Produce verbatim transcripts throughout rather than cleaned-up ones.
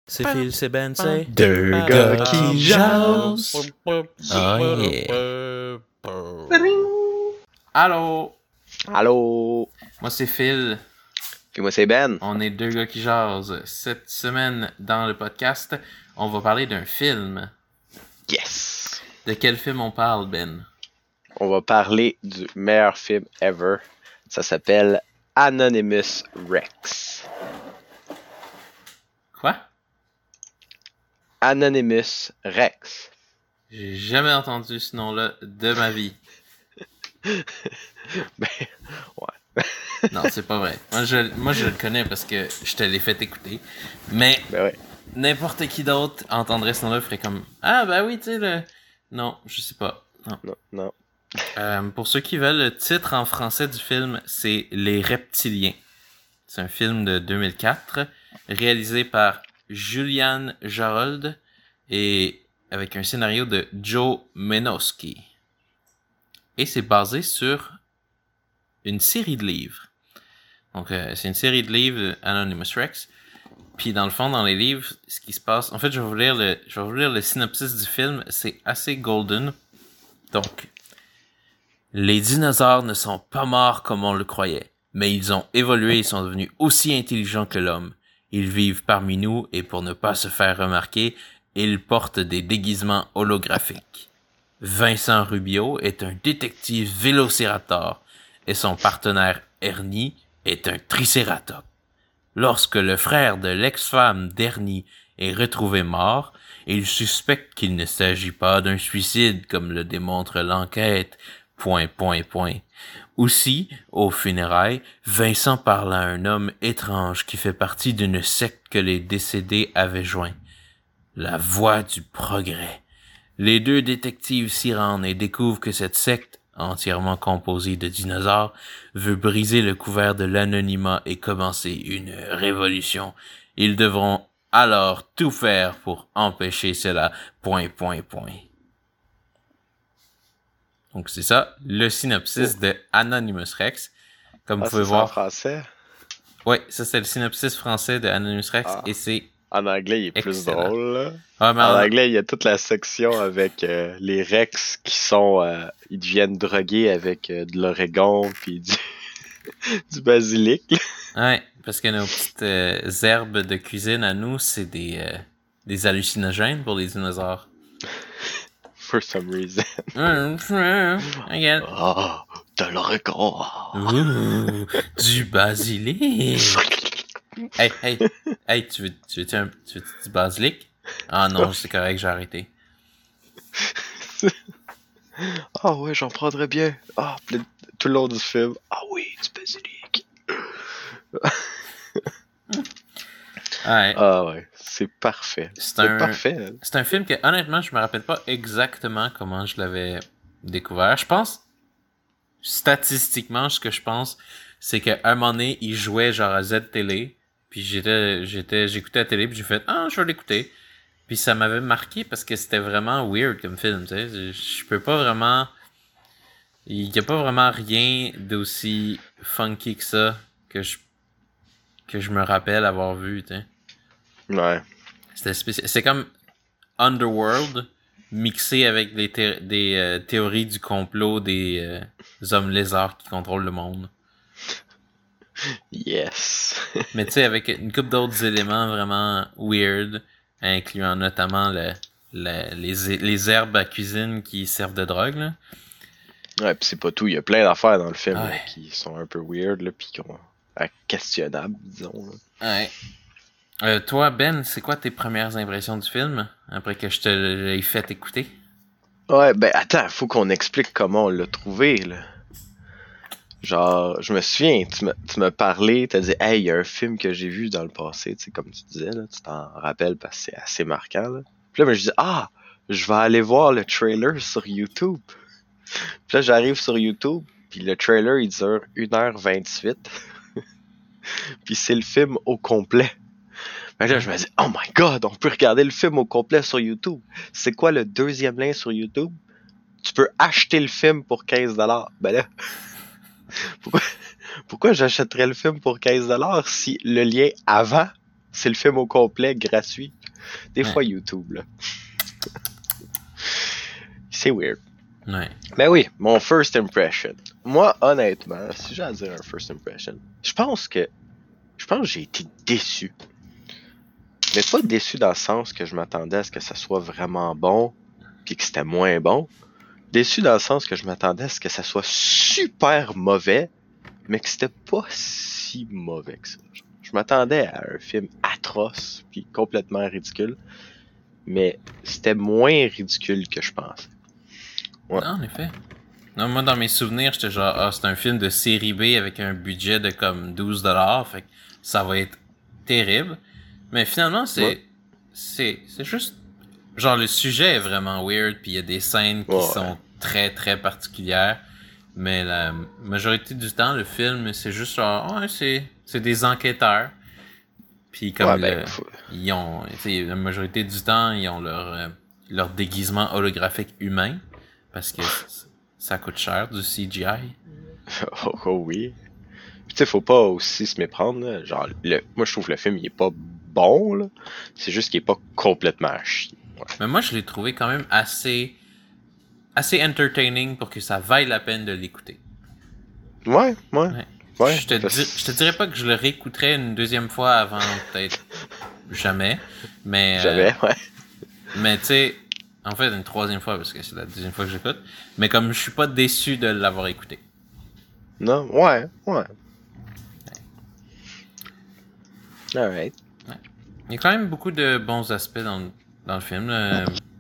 C'est Phil, c'est Ben, c'est deux gars qui jasent. Oh yeah. Allô? Allô? Moi c'est Phil. Puis moi c'est Ben. On est deux gars qui jasent. Cette semaine dans le podcast, on va parler d'un film. Yes! De quel film on parle, Ben? On va parler du meilleur film ever. Ça s'appelle Anonymous Rex. Quoi? Anonymous Rex. J'ai jamais entendu ce nom-là de ma vie. Ben, ouais. Non, c'est pas vrai. Moi je, moi, je le connais parce que je te l'ai fait écouter. Mais Ben ouais. n'importe qui d'autre entendrait ce nom-là ferait comme « Ah, ben oui, tu sais, le... » Non, je sais pas. Non. Non, non. Euh, pour ceux qui veulent, le titre en français du film, c'est Les Reptiliens. C'est un film de deux mille quatre, réalisé par Julian Jarold et avec un scénario de Joe Menosky. Et c'est basé sur une série de livres. Donc, euh, c'est une série de livres, Anonymous Rex. Puis, dans le fond, dans les livres, ce qui se passe... En fait, je vais vous lire le, je vais vous lire le synopsis du film. C'est assez golden. Donc, les dinosaures ne sont pas morts comme on le croyait, mais ils ont évolué et sont devenus aussi intelligents que l'homme. Ils vivent parmi nous et pour ne pas se faire remarquer, ils portent des déguisements holographiques. Vincent Rubio est un détective vélociraptor et son partenaire Ernie est un tricératops. Lorsque le frère de l'ex-femme d'Ernie est retrouvé mort, il suspecte qu'il ne s'agit pas d'un suicide comme le démontre l'enquête. Point, point, point. Aussi, aux funérailles, Vincent parle à un homme étrange qui fait partie d'une secte que les décédés avaient joint. La Voie du Progrès. Les deux détectives s'y rendent et découvrent que cette secte, entièrement composée de dinosaures, veut briser le couvert de l'anonymat et commencer une révolution. Ils devront alors tout faire pour empêcher cela. Point, point, point. Donc c'est ça, le synopsis oh. de Anonymous Rex. Comme ah, vous pouvez c'est voir. En français? Oui, ça c'est le synopsis français de Anonymous Rex ah. et c'est. En anglais, il est excellent. plus drôle. Là. Ah, mais en, en anglais, il y a toute la section avec euh, les Rex qui sont. Euh, ils deviennent drogués avec euh, de l'oregon puis du, du basilic. Là. Ouais, parce que nos petites euh, herbes de cuisine à nous, c'est des, euh, des hallucinogènes pour les dinosaures. For some reason. I get it. Oh, de l'oregon. Ouh, du basilic. Hey, hey, hey, tu veux, tu veux, un, tu veux du basilic? Ah non, c'est correct, j'ai arrêté. Ah ouais, j'en prendrais bien. Ah, oh, tout le long du film. Ah oui, du basilic. Ouais. Ah ouais, c'est parfait. C'est, c'est un, parfait. Hein? C'est un film que, honnêtement, je me rappelle pas exactement comment je l'avais découvert. Je pense, statistiquement, ce que je pense, c'est qu'à un moment donné, il jouait genre à Z-Télé, puis j'étais, j'étais, j'écoutais la télé, puis j'ai fait « Ah, je vais l'écouter ». Puis ça m'avait marqué parce que c'était vraiment weird comme film, tu sais. Je, je peux pas vraiment... Il y a pas vraiment rien d'aussi funky que ça que je que je me rappelle avoir vu, tu sais. Ouais. C'était spécial. C'est comme Underworld mixé avec des, thé- des euh, théories du complot des euh, hommes lézards qui contrôlent le monde. Yes. Mais tu sais, avec une couple d'autres éléments vraiment weird, incluant notamment le, le, les, les herbes à cuisine qui servent de drogue, là. Ouais, pis c'est pas tout. Il y a plein d'affaires dans le film ouais. là, qui sont un peu weird, là, pis qui sont questionnables, disons. Là. Ouais. Euh, toi, Ben, c'est quoi tes premières impressions du film, après que je te l'ai fait écouter? Ouais, ben attends, faut qu'on explique comment on l'a trouvé, là. Genre, je me souviens, tu me, tu m'as parlé, t'as dit « Hey, il y a un film que j'ai vu dans le passé », tu sais, comme tu disais, là, tu t'en rappelles parce que c'est assez marquant, là. Puis là, ben, je dis « Ah, je vais aller voir le trailer sur YouTube ». Puis là, j'arrive sur YouTube, puis le trailer, il dure une heure vingt-huit. Puis c'est le film au complet. Ben là, je me dis, oh my god, on peut regarder le film au complet sur YouTube. C'est quoi le deuxième lien sur YouTube? Tu peux acheter le film pour quinze dollars. Ben là, pourquoi, pourquoi j'achèterais le film pour quinze dollars si le lien avant, c'est le film au complet, gratuit. Des Ouais. fois, YouTube, là. C'est weird. Ouais. Mais oui, mon first impression. Moi, honnêtement, si j'ai à dire un first impression, je pense que je pense que j'ai été déçu. Mais pas déçu dans le sens que je m'attendais à ce que ça soit vraiment bon, puis que c'était moins bon. Déçu dans le sens que je m'attendais à ce que ça soit super mauvais, mais que c'était pas si mauvais que ça. Je m'attendais à un film atroce, puis complètement ridicule, mais c'était moins ridicule que je pensais. Ouais. Non, en effet. Non, moi, dans mes souvenirs, j'étais genre, ah, c'est un film de série B avec un budget de comme douze dollars, fait que ça va être terrible. Mais finalement, c'est, Ouais. c'est, c'est juste, genre, le sujet est vraiment weird, puis il y a des scènes qui Ouais. sont très, très particulières. Mais la majorité du temps, le film, c'est juste genre, ouais, c'est, c'est des enquêteurs. Puis comme Ouais, ben, le- faut- ils ont, tu sais, la majorité du temps, ils ont leur, euh, leur déguisement holographique humain. Parce que c- ça coûte cher, du C G I. oh, oh oui. Puis tu sais, faut pas aussi se méprendre, là. Genre, le... moi je trouve que le film il est pas bon, là. C'est juste qu'il est pas complètement à chier. Ouais. Mais moi, je l'ai trouvé quand même assez, assez entertaining pour que ça vaille la peine de l'écouter. Ouais, ouais. Ouais. Ouais, je, te parce- di- je te dirais pas que je le réécouterais une deuxième fois avant, peut-être jamais. Mais, euh, J'avais, ouais. mais tu sais, en fait, une troisième fois parce que c'est la deuxième fois que j'écoute. Mais comme je suis pas déçu de l'avoir écouté. Non, ouais, ouais. Alright. Il y a quand même beaucoup de bons aspects dans, dans le film. là.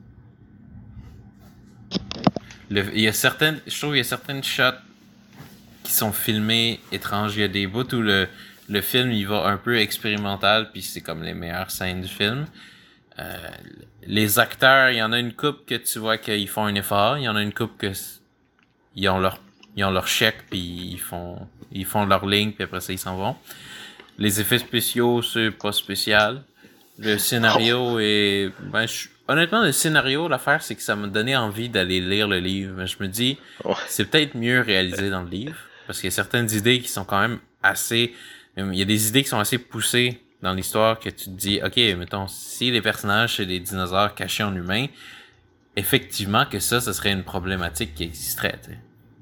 Le- il y a certaines, je trouve qu'il y a certaines shots qui sont filmés étranges. Il y a des bouts où le, le film il va un peu expérimental, puis c'est comme les meilleures scènes du film. Euh, les acteurs, il y en a une couple que tu vois qu'ils font un effort, il y en a une couple que c- ils ont leur ils ont leur chèque puis ils font ils font leur ligne puis après ça ils s'en vont. Les effets spéciaux c'est pas spécial. Le scénario est ben je- honnêtement le scénario l'affaire c'est que ça m'a donné envie d'aller lire le livre, mais je me dis Ouais. c'est peut-être mieux réalisé dans le livre parce qu'il y a certaines idées qui sont quand même assez il y a des idées qui sont assez poussées dans l'histoire que tu te dis ok mettons si les personnages c'est des dinosaures cachés en humains effectivement que ça ce serait une problématique qui existerait tu sais.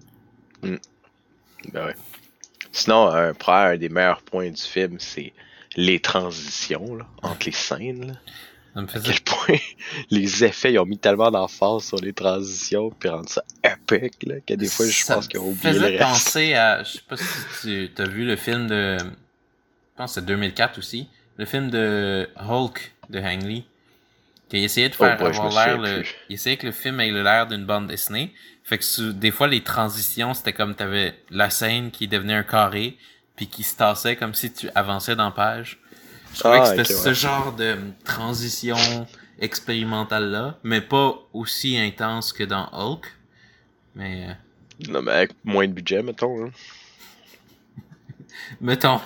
Ben ouais. Sinon, un, probablement, un des meilleurs points du film, c'est les transitions là, entre les scènes. Là. Ça me À faisait quel point les effets ils ont mis tellement d'emphase sur les transitions puis rendent ça épique là, que des fois je ça pense qu'ils ont me oublié le faisait reste. penser à je sais pas si tu as vu le film de je pense que c'est deux mille quatre aussi le film de Hulk de Ang Lee qui essayait de Oh faire boy, je me avoir l'air souviens le plus. il essayait que le film ait l'air d'une bande dessinée fait que sou- des fois les transitions c'était comme t'avais la scène qui devenait un carré puis qui se tassait comme si tu avançais dans la page. Je trouvais Ah, que c'était ok, ce ouais. genre de transition expérimentale là mais pas aussi intense que dans Hulk mais euh, Non, mais avec moins de budget, mettons. Hein. mettons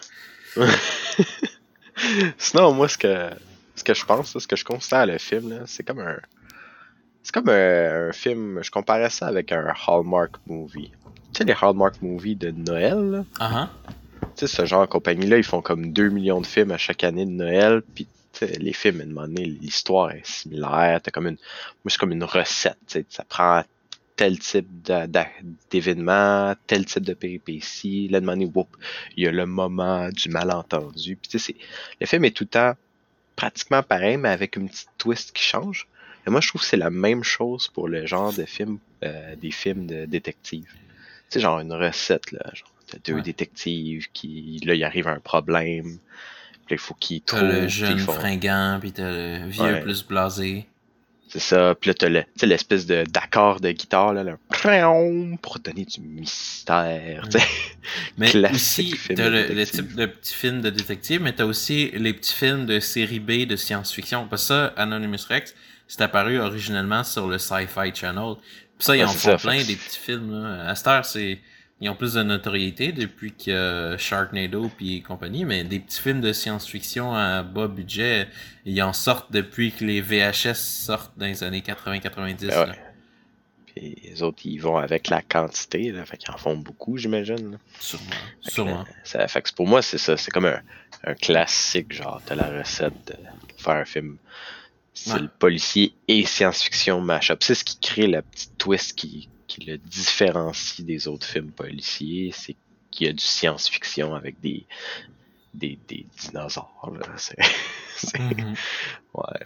Sinon, moi, ce que ce que je pense, là, ce que je constate le film, là, c'est comme un. C'est comme un, un film. Je comparais ça avec un Hallmark movie. Tu sais, les Hallmark movies de Noël, là? uh-huh. Tu sais, ce genre de compagnie-là, ils font comme deux millions de films à chaque année de Noël, puis tu sais, les films, à un moment donné, l'histoire est similaire, t'as comme une, moi c'est comme une recette, tu sais, ça prend tel type d'a- d'a- d'événement, tel type de péripéties, là, à un moment donné, whoop, il y a le moment du malentendu, puis tu sais, c'est- le film est tout le temps pratiquement pareil, mais avec une petite twist qui change. Et moi, je trouve que c'est la même chose pour le genre de film, euh, des films de détectives. Tu sais, genre une recette, là, genre, t'as deux Ouais. détectives qui, là, il arrive un problème, puis là, il faut qu'ils T'as trouvent, le puis jeune ils font- fringant, pis t'as le vieux Ouais. plus blasé. c'est ça, puis là, t'as le, tu sais, l'espèce de, d'accord de guitare, là, le crayon, pour donner du mystère, tu sais. Mais Classique aussi, film t'as de le, le détective. type de petits films de détective, mais t'as aussi les petits films de série B de science-fiction. Parce que ça, Anonymous Rex, c'est apparu originellement sur le Sci-Fi Channel. Puis ça, ils Ouais, en c'est font ça, plein, fait que des petits films. Là. À cette heure, c'est... Ils ont plus de notoriété depuis qu'il y a Sharknado puis compagnie, mais des petits films de science-fiction à bas budget, ils en sortent depuis que les V H S sortent dans les années quatre-vingts quatre-vingt-dix. Ben ouais. là. Puis les autres, ils vont avec la quantité, là, fait qu'ils en font beaucoup, j'imagine. Là. Sûrement. Fait que, Sûrement. euh, ça, fait que pour moi, c'est ça. C'est comme un, un classique, genre, t'as la recette de pour faire un film style Ouais. policier et science-fiction mash-up. C'est ce qui crée la petite twist qui, qui le différencie des autres films policiers. C'est qu'il y a du science-fiction avec des, des, des dinosaures. Là. C'est, c'est... Mhm. Ouais.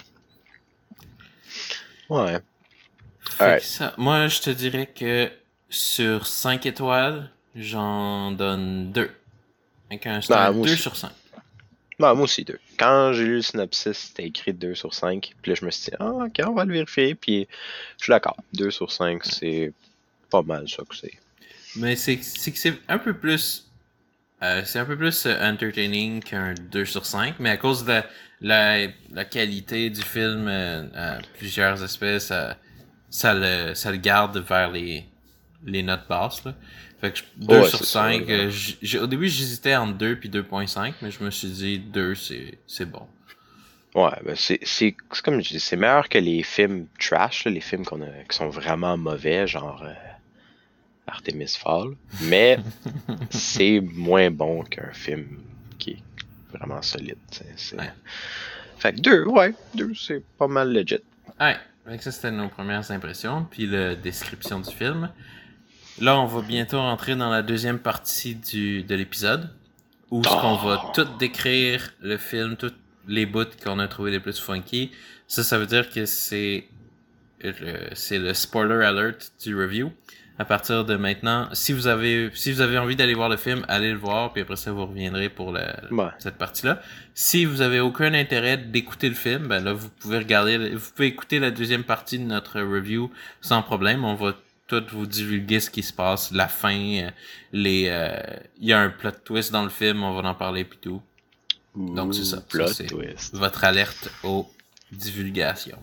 Ouais. Fait Alright. que ça, moi, je te dirais que sur cinq étoiles, j'en donne deux. Avec un, c'est Non, un moi deux aussi. sur cinq. Non, moi aussi deux. Quand j'ai lu le synopsis, c'était écrit deux sur cinq. Puis là, je me suis dit, ah, ok, on va le vérifier. Puis je suis d'accord. deux sur cinq, c'est pas mal ça que c'est. Mais c'est, c'est que c'est un peu plus... euh, c'est un peu plus euh, entertaining qu'un deux sur cinq, mais à cause de la, la, la qualité du film euh, à plusieurs aspects, ça, ça, le, ça le garde vers les, les notes basses. Là. Fait que je- deux Ouais, sur c'est cinq, ça, là. euh, j- j'ai- au début j'hésitais entre deux puis deux virgule cinq, mais je me suis dit deux c'est, c'est bon. Ouais, ben c'est, c'est, c'est comme je dis, c'est meilleur que les films trash, là, les films qu'on a, qui sont vraiment mauvais, genre euh, Artemis Fall. Mais c'est moins bon qu'un film qui est vraiment solide. t'sais, C'est... Ouais. Fait que deux, ouais, deux, c'est pas mal legit. Ouais, donc ça c'était nos premières impressions, puis la description du film. Là, on va bientôt rentrer dans la deuxième partie du, de l'épisode, où ce qu'on va Oh. tout décrire le film, tous les bouts qu'on a trouvé les plus funky. Ça, ça veut dire que c'est le, c'est le spoiler alert du review. À partir de maintenant, si vous avez, si vous avez envie d'aller voir le film, allez le voir, puis après ça, vous reviendrez pour le, Ouais. cette partie-là. Si vous avez aucun intérêt d'écouter le film, ben là, vous pouvez regarder, vous pouvez écouter la deuxième partie de notre review sans problème. On va tout vous divulguer ce qui se passe, la fin, euh, les, euh, il y a un plot twist dans le film, on va en parler puis tout. Donc c'est ça. Ouh, plot Ça, c'est twist. votre alerte aux divulgations.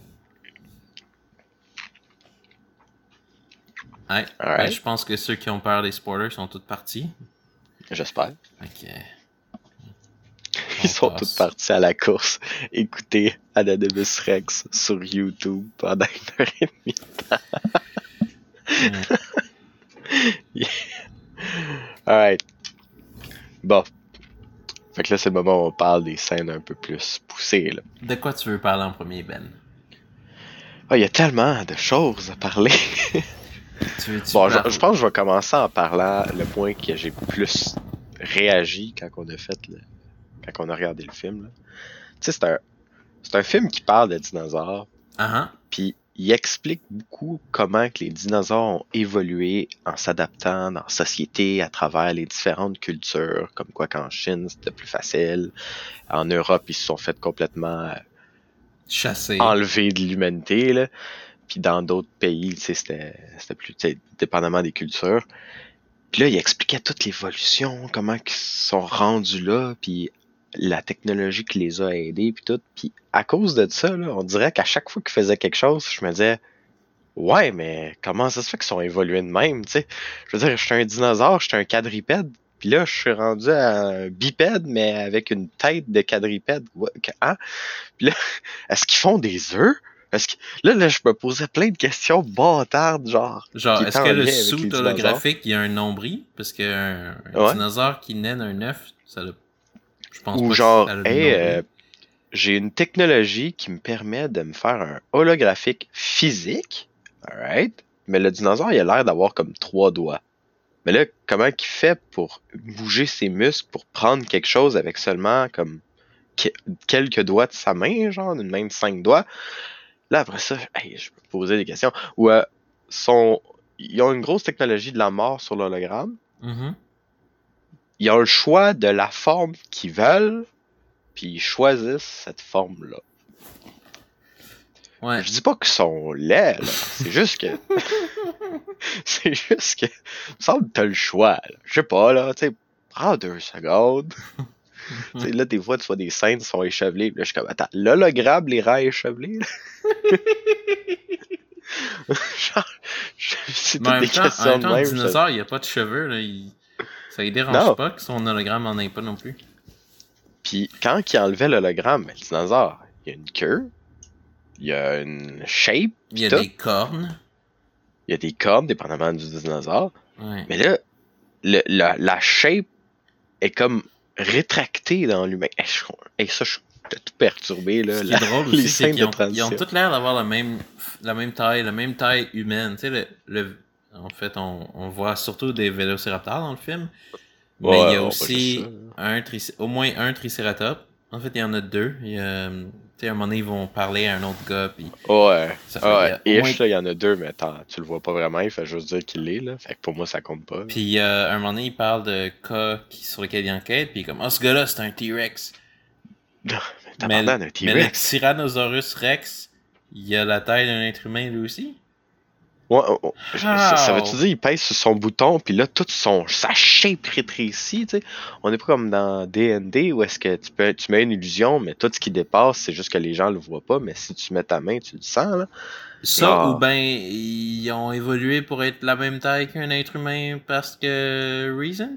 Ouais. Alright. Ben, je pense que ceux qui ont peur des spoilers sont tous partis. J'espère. Ok. Ils sont passe. tous partis à la course. Écoutez Anonymous Rex sur YouTube pendant une heure et demie. Ouais. Alright. Bon. Fait que là, c'est le moment où on parle des scènes un peu plus poussées, là. De quoi tu veux parler en premier, Ben? Ah, il y a tellement de choses à parler. Tu veux, tu Bon, je, parles- je pense que je vais commencer en parlant le point que j'ai plus réagi quand on a fait le, quand on a regardé le film, là. Tu sais, c'est un, c'est un film qui parle de dinosaures, Ah puis il explique beaucoup comment que les dinosaures ont évolué en s'adaptant dans la société à travers les différentes cultures, comme quoi qu'en Chine c'était plus facile, en Europe ils se sont fait complètement euh, chassé. enlever de l'humanité, là. Puis dans d'autres pays, tu sais, c'était, c'était plus, tu sais, dépendamment des cultures. Puis là, il expliquait toute l'évolution, comment ils sont rendus là, puis la technologie qui les a aidés, puis tout. Puis à cause de ça, là, on dirait qu'à chaque fois qu'ils faisaient quelque chose, je me disais, ouais, mais comment ça se fait qu'ils sont évolués de même, tu sais? Je veux dire, je suis un dinosaure, je suis un quadripède, puis là, je suis rendu à un bipède, mais avec une tête de quadripède. Ouais, que- hein? Puis là, est-ce qu'ils font des œufs? Est-ce que... Là, là, je me posais plein de questions bâtardes, genre. Genre, qui est-ce étaient que en le lien avec les sous dinosaures. holographique, il y a un nombril? Parce qu'un un Ouais. dinosaure qui naît d'un œuf, ça le... Je pense Ou pas genre, que ça a le hey, nombril. euh, j'ai une technologie qui me permet de me faire un holographique physique, alright, mais le dinosaure, il a l'air d'avoir comme trois doigts. Mais là, comment il fait pour bouger ses muscles, pour prendre quelque chose avec seulement comme que- quelques doigts de sa main, genre, d'une main de cinq doigts? Là, après ça, hey, je peux poser des questions. Ou euh, son... ils ont une grosse technologie de la mort sur l'hologramme. Mhm. Ils ont le choix de la forme qu'ils veulent, puis ils choisissent cette forme-là. Ouais. Je dis pas qu'ils sont laids, là. C'est juste que... c'est juste que... Il me semble que t'as le choix, là. Je sais pas, là, tu sais, prends deux secondes. Tu sais, là, des fois, tu vois des scènes qui sont échevelées, puis là, je suis comme, attends, l'hologramme les rend échevelés, là? Genre, je- c'est Mais en toutes même des temps, en questions même de temps, le même. ça- dinosaure, il n'y a pas de cheveux, là. Il... Ça lui dérange Non. pas que son hologramme en ait pas non plus. Puis quand il enlevait l'hologramme, ben, le dinosaure, il y a une queue, il y a une shape, Il y a pis tout. des cornes. il y a des cornes, dépendamment du dinosaure. Ouais. Mais là, le, la, la shape est comme rétractée dans l'humain. Hey, je, hey, ça, je suis tout perturbé, là. Ce qui La, est drôle les aussi, c'est scènes qu'ils de ont, ils transition. ont tous l'air d'avoir la même, la même taille, la même taille humaine. Tu sais, le, le, en fait, on, on voit surtout des vélociraptors dans le film. Mais Ouais, il y a on voit juste aussi ça, là. un tric- au moins un tricératops. En fait, il y en a deux. Il y a, tu sais, à un moment donné, ils vont parler à un autre gars. Puis Ouais, ça fait, il y ouais. a au moins... Ish, là, il y en a deux, mais attends, tu le vois pas vraiment, il fait juste dire qu'il l'est, là. Fait que pour moi, ça compte pas. Puis il y a un moment donné, il parle de cas qui, sur lequel il enquête. Puis il est comme, oh, ce gars-là, c'est un T-Rex. mais t'as Mais, parlé d'un mais le T-Rex. Tyrannosaurus Rex, il a la taille d'un être humain lui aussi. Ouais, oh, oh, ça, ça How? veut-tu dire il pèse sur son bouton, puis là, tout son, sa shape rétrécit, tu sais. On est pas comme dans D and D où est-ce que tu, peux, tu mets une illusion, mais tout ce qui dépasse, c'est juste que les gens le voient pas, mais si tu mets ta main, tu le sens, là. Ça, Genre- ou ben ils ont évolué pour être la même taille qu'un être humain parce que... Reasons?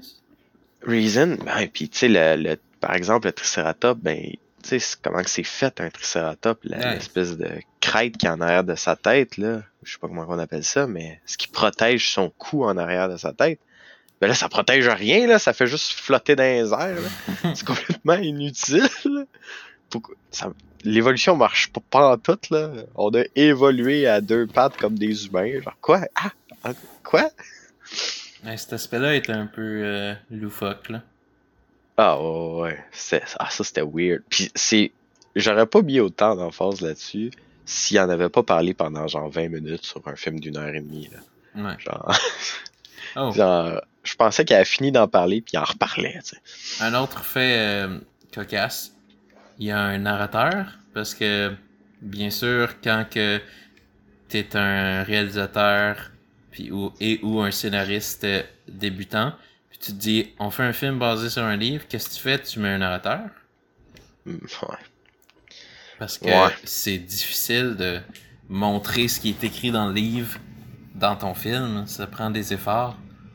Reason, ben, puis tu sais, le, le, par exemple, le Triceratops, ben, tu sais, c'est- comment que c'est fait un Triceratops, la- Ouais. l'espèce de crête qui est en arrière de sa tête, là, je sais pas comment on appelle ça, mais ce qui protège son cou en arrière de sa tête, ben là, ça protège rien, là, ça fait juste flotter dans les airs, là. C'est complètement inutile, là. Pourquoi- ça- L'évolution marche pas, pas en tout, là. On a évolué à deux pattes comme des humains, genre, quoi? Ah! ah, Quoi? Ouais, cet aspect-là est un peu euh, loufoque, là. Ah ouais, ouais. C'est- ah, ça c'était weird. Puis c'est. J'aurais pas mis autant d'emphase là-dessus s'il en avait pas parlé pendant genre vingt minutes sur un film d'une heure et demie. Là. Ouais. Genre, Oh, genre, je pensais qu'il avait fini d'en parler puis il en reparlait, tu sais. un autre fait euh, cocasse. Il y a un narrateur, parce que, bien sûr, quand que t'es un réalisateur puis, ou, et ou un scénariste euh, débutant, puis tu te dis, on fait un film basé sur un livre, qu'est-ce que tu fais? Tu mets un narrateur? Mm, Ouais. Parce que Ouais. c'est difficile de montrer ce qui est écrit dans le livre dans ton film. Ça prend des efforts.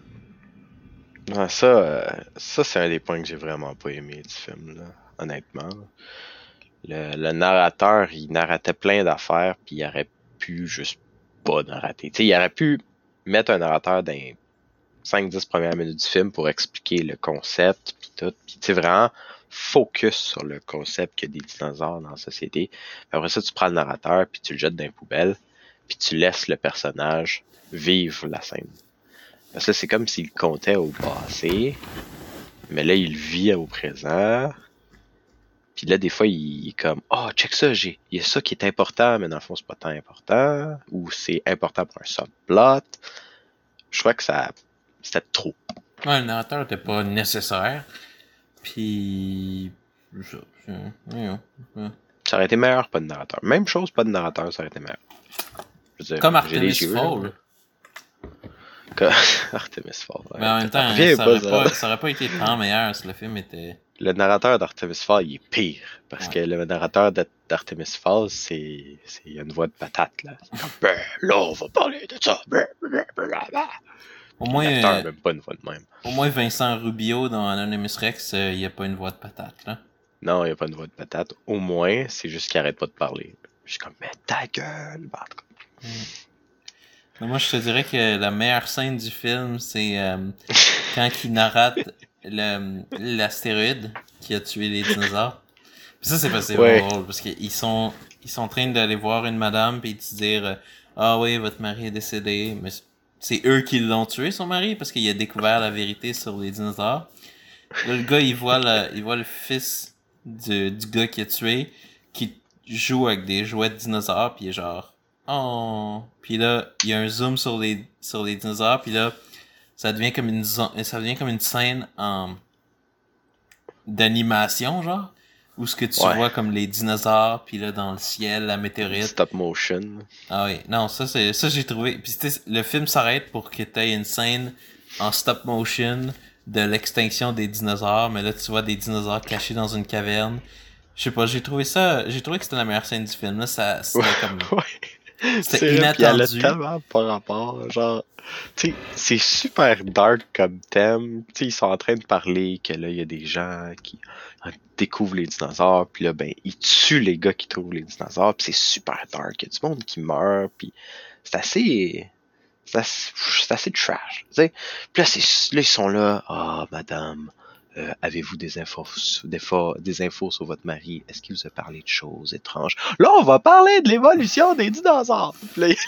Ouais, ça, euh, ça c'est un des points que j'ai vraiment pas aimé du film, là, honnêtement. Le, le narrateur, il narratait plein d'affaires puis il aurait pu juste pas narrater. Tu sais, il aurait pu mettre un narrateur dans les cinq dix premières minutes du film pour expliquer le concept puis tout. Puis tu sais, vraiment focus sur le concept qu'il y a des dinosaures dans la société. Puis après ça, tu prends le narrateur puis tu le jettes dans les poubelles puis tu laisses le personnage vivre la scène. Parce que là, c'est comme s'il comptait au passé, mais là, il vit au présent. Puis là, des fois, il est comme, oh, check ça, j'ai, il y a ça qui est important, mais dans le fond, c'est pas tant important. Ou c'est important pour un subplot. Je crois que ça, c'était trop. Ouais, le narrateur n'était pas nécessaire. Puis. Ça, ça, ouais, ouais. Ça aurait été meilleur, pas de narrateur. Même chose, pas de narrateur, ça aurait été meilleur. Je veux dire, Comme j'ai Artemis les yeux, là. Fowl. Comme Artemis Fowl. ouais. Mais en même temps, Reviens ça pas, aurait, ça. pas, ça aurait pas été tant meilleur si le film était. Le narrateur d'Artemis Fowl, il est pire. Parce Ouais. que le narrateur d'A- d'Artemis Fowl, c'est, c'est, il y a une voix de patate, là. C'est comme, ben, là, on va parler de ça. Ben, ben, ben, ben, ben. Au moins, L'acteur a euh, même pas une voix de même. au moins Vincent Rubio dans Anonymous Rex, euh, il n'y a pas une voix de patate, là. Non, il n'y a pas une voix de patate. Au moins, c'est juste qu'il arrête pas de parler. Je suis comme, mais ta gueule, bah, en tout cas. Mais moi, je te dirais que la meilleure scène du film, c'est euh, quand il narrate le, l'astéroïde qui a tué les dinosaures. Puis ça, c'est parce que c'est Ouais. vraiment drôle, parce qu'ils sont, ils sont en train d'aller voir une madame, puis de se dire euh, ah oui, votre mari est décédé. Mais c'est eux qui l'ont tué, son mari, parce qu'il a découvert la vérité sur les dinosaures. Là, le gars, il voit le, il voit le fils du, du gars qui a tué, qui joue avec des jouets de dinosaures, puis il est genre oh. Puis là, il y a un zoom sur les sur les dinosaures, puis là, ça devient comme une zo- ça devient comme une scène en d'animation genre où ce que tu Ouais. vois comme les dinosaures, puis là dans le ciel la météorite. Stop motion. Ah oui, non, ça c'est ça j'ai trouvé. Puis c'était- le film s'arrête pour que tu aies une scène en stop motion de l'extinction des dinosaures, mais là tu vois des dinosaures cachés dans une caverne. Je sais pas, j'ai trouvé ça, j'ai trouvé que c'était la meilleure scène du film là, ça c'était comme Ouais. C'était C'est vrai, puis elle a inattendu. tellement pas rapport. Genre, tu sais, c'est super dark comme thème. Tu sais, ils sont en train de parler que là, il y a des gens qui euh, découvrent les dinosaures, puis là, ben, ils tuent les gars qui trouvent les dinosaures, puis c'est super dark. Il y a du monde qui meurt, puis c'est assez. c'est assez, c'est assez trash, tu sais. Puis là, c'est, là, ils sont là, ah, oh, madame, euh, avez-vous des infos, des, fo- des infos sur votre mari? Est-ce qu'il vous a parlé de choses étranges? Là, on va parler de l'évolution des dinosaures! Puis là,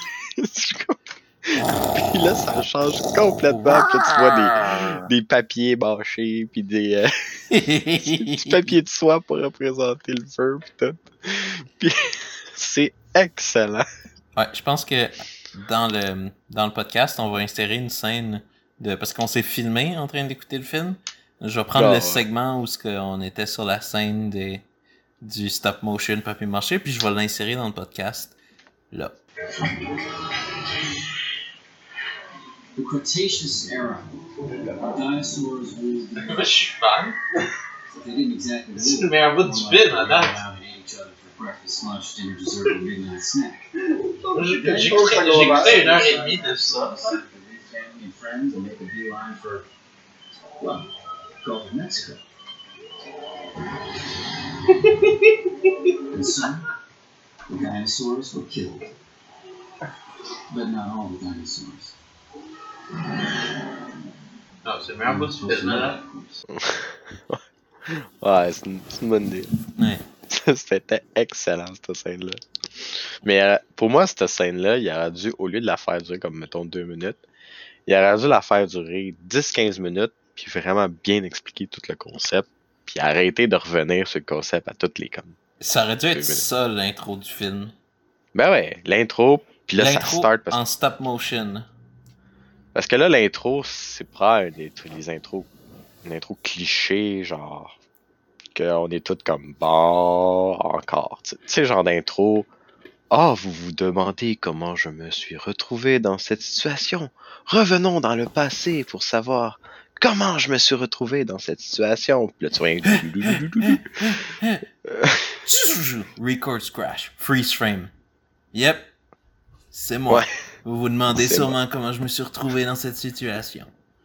puis là, ça change complètement. Puis là, tu vois des, des papiers mâchés, puis des, euh, du papier de soie pour représenter le feu, puis tout. Puis c'est excellent. Ouais, je pense que dans le dans le podcast, on va insérer une scène de parce qu'on s'est filmé en train d'écouter le film. Je vais prendre Ah, le ouais. segment où ce qu'on était sur la scène des du stop motion papier mâché, puis je vais l'insérer dans le podcast là. The Cretaceous era. Dinosaurs ruled the Moi, je suis fan. They didn't exactly C'est le meilleur bout du film, à date. around and ate each other for breakfast, lunch, dinner, dessert, or midnight snack. J'ai écouté une heure et demie de ça. Family and friends and make a beeline for, well, Gulf of Mexico. And so, the dinosaurs were killed. But not all the dinosaurs. Non, c'est le meilleur bout du film, là. Ouais, c'est une, c'est une bonne idée. Ouais. C'était excellent, cette scène-là. Mais euh, pour moi, cette scène-là, il aurait dû, au lieu de la faire durer comme, mettons, deux minutes, il aurait dû la faire durer dix à quinze minutes, puis vraiment bien expliquer tout le concept, puis arrêter de revenir sur le concept à toutes les comme. Ça aurait dû être Deux minutes. ça, l'intro du film. Ben ouais, l'intro, puis là, ça L'intro start parce, en stop motion. parce que là, l'intro, c'est probablement des, les intros, une intro cliché, genre, qu'on est tous comme bon, encore. Tu sais, genre d'intro. Ah, vous vous demandez comment je me suis retrouvé dans cette situation. Revenons dans le passé pour savoir comment je me suis retrouvé dans cette situation. Puis là, tu vois un... Record crash. Freeze frame. Yep. C'est moi. Ouais. Vous vous demandez C'est sûrement comment je me suis retrouvé dans cette situation.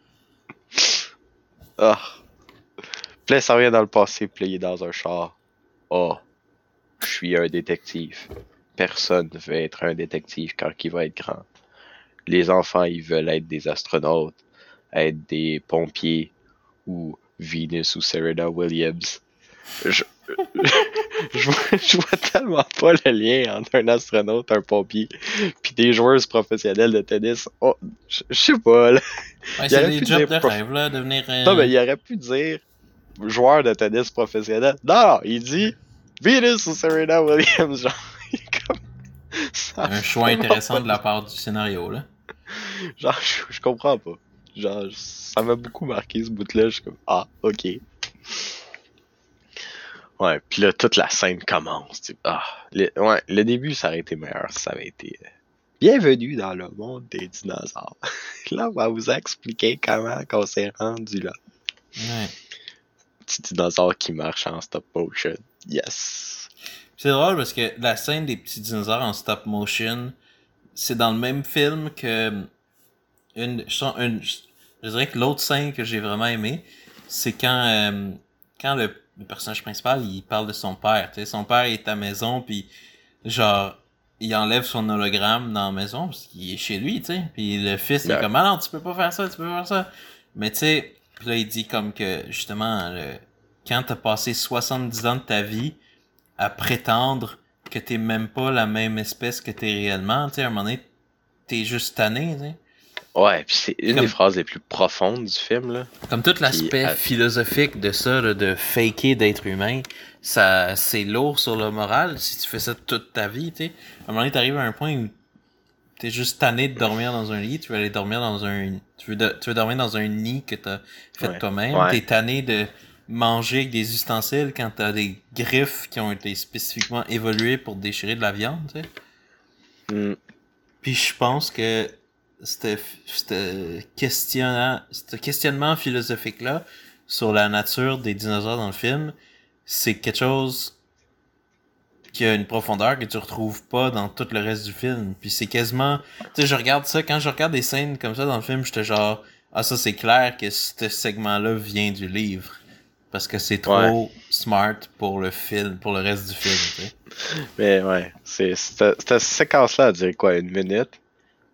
Ah. Puis là, ça revient dans le passé, puis là, il est dans un char. Ah, je suis un détective. Personne ne veut être un détective quand il va être grand. Les enfants, ils veulent être des astronautes, être des pompiers, ou Venus ou Serena Williams. Je, je, vois, je vois tellement pas le lien entre un astronaute, un pompier, puis des joueuses professionnelles de tennis. Oh, je, je sais pas, là. Ouais, Il c'est aurait des pu jobs dire de prof- rêve, là, devenir un... Non, mais il aurait pu dire joueur de tennis professionnel. Non, il dit Venus ou Serena Williams. Genre, il est comme. Ça un a choix vraiment intéressant pas de la part du scénario, là. Genre, je, je comprends pas. Genre, ça m'a beaucoup marqué ce bout-là. Je suis comme, ah, ok. Ouais, pis là, toute la scène commence. Tu sais. Ah, le, ouais, le début, ça aurait été meilleur si ça avait été. euh, Bienvenue dans le monde des dinosaures. Là, on va vous expliquer comment on s'est rendu là. Ouais. Petit dinosaure qui marche en stop motion. Yes. C'est drôle parce que la scène des petits dinosaures en stop motion, c'est dans le même film que une, je, sens- une- je dirais que l'autre scène que j'ai vraiment aimé, c'est quand euh, quand le, le personnage principal il parle de son père. Tu sais, son père est à la maison puis genre il enlève son hologramme dans la maison parce qu'il est chez lui, tu sais. Puis le fils il est Ouais. comme ah non tu peux pas faire ça, tu peux pas faire ça. Mais tu sais, puis là il dit comme que justement le, quand t'as passé soixante-dix ans de ta vie à prétendre que t'es même pas la même espèce que t'es réellement, tu sais, à un moment donné, t'es juste tanné, tu sais. Ouais, pis c'est une Comme- des phrases les plus profondes du film, là. Comme tout l'aspect à- philosophique de ça, là, de faker d'être humain, ça, c'est lourd sur le moral si tu fais ça toute ta vie, tu sais. À un moment donné, t'arrives à un point où t'es juste tanné de dormir dans un lit, tu veux aller dormir dans un, tu veux, de- tu veux dormir dans un nid que t'as fait Ouais. toi-même, Ouais. t'es tanné de manger avec des ustensiles quand t'as des griffes qui ont été spécifiquement évoluées pour déchirer de la viande, tu sais. Mm. Puis je pense que ce questionnant, ce questionnement philosophique-là sur la nature des dinosaures dans le film, c'est quelque chose qui a une profondeur que tu retrouves pas dans tout le reste du film. Puis c'est quasiment... Tu sais, je regarde ça, quand je regarde des scènes comme ça dans le film, j'étais genre... Ah, ça, c'est clair que ce segment-là vient du livre. Parce que c'est trop Ouais. smart pour le film, pour le reste du film, tu sais. Mais ouais, c'est cette, cette séquence-là, elle dirait quoi, une minute?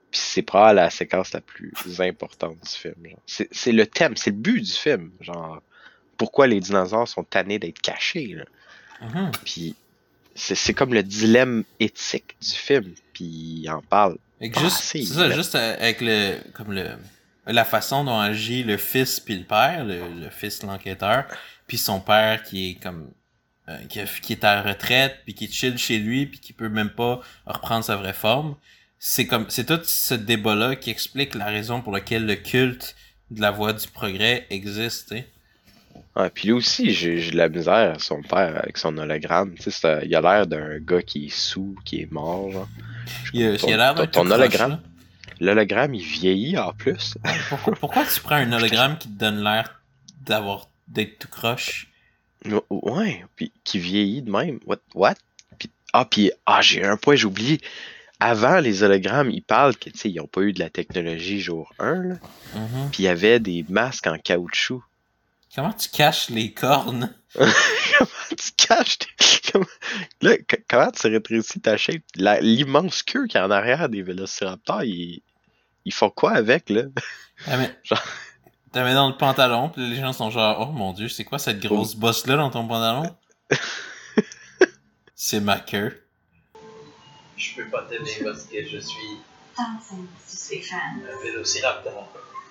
Puis c'est probablement la séquence la plus importante du film. Genre. C'est, c'est le thème, c'est le but du film. Genre, pourquoi les dinosaures sont tannés d'être cachés. Là. Mhm. Puis c'est, c'est comme le dilemme éthique du film. Puis il en parle. Fait que pas juste, assez, c'est ça, là. juste euh, avec le, comme le, la façon dont agit le fils puis le père, le, le fils l'enquêteur, puis son père qui est comme, euh, qui, a- qui est à la retraite puis qui chill chez lui puis qui peut même pas reprendre sa vraie forme. C'est comme, c'est tout ce débat-là qui explique la raison pour laquelle le culte de la voie du progrès existe, tu sais. Ouais, puis lui aussi, j'ai, j'ai de la misère, son père, avec son hologramme. Tu sais, c'est un- il a l'air d'un gars qui est sous, qui est mort. Genre. Il, a- Ton- il a l'air ton- d'un ton tout croche, hologramme. là. L'hologramme, il vieillit en plus. Pourquoi, pourquoi tu prends un hologramme qui te donne l'air d'avoir, d'être tout croche? Ouais, puis qui vieillit de même. What? What? Puis, ah, puis, ah, j'ai un point, j'ai oublié. Avant, les hologrammes, ils parlent que, tu sais, ils n'ont pas eu de la technologie jour un, là. Mhm. Puis il y avait des masques en caoutchouc. Comment tu caches les cornes? Comment tu caches tes- comment- Là, c- comment tu rétrécis ta shape? La- l'immense queue qu'il y a en arrière des vélociraptors, ils, ils font quoi avec, là? T'as mis, Genre- t'as mis dans le pantalon, puis les gens sont genre, oh mon dieu, c'est quoi cette grosse bosse-là dans ton pantalon? C'est ma queue. Je peux pas t'aider parce que je suis Thompson, c'est fan. un vélociraptor.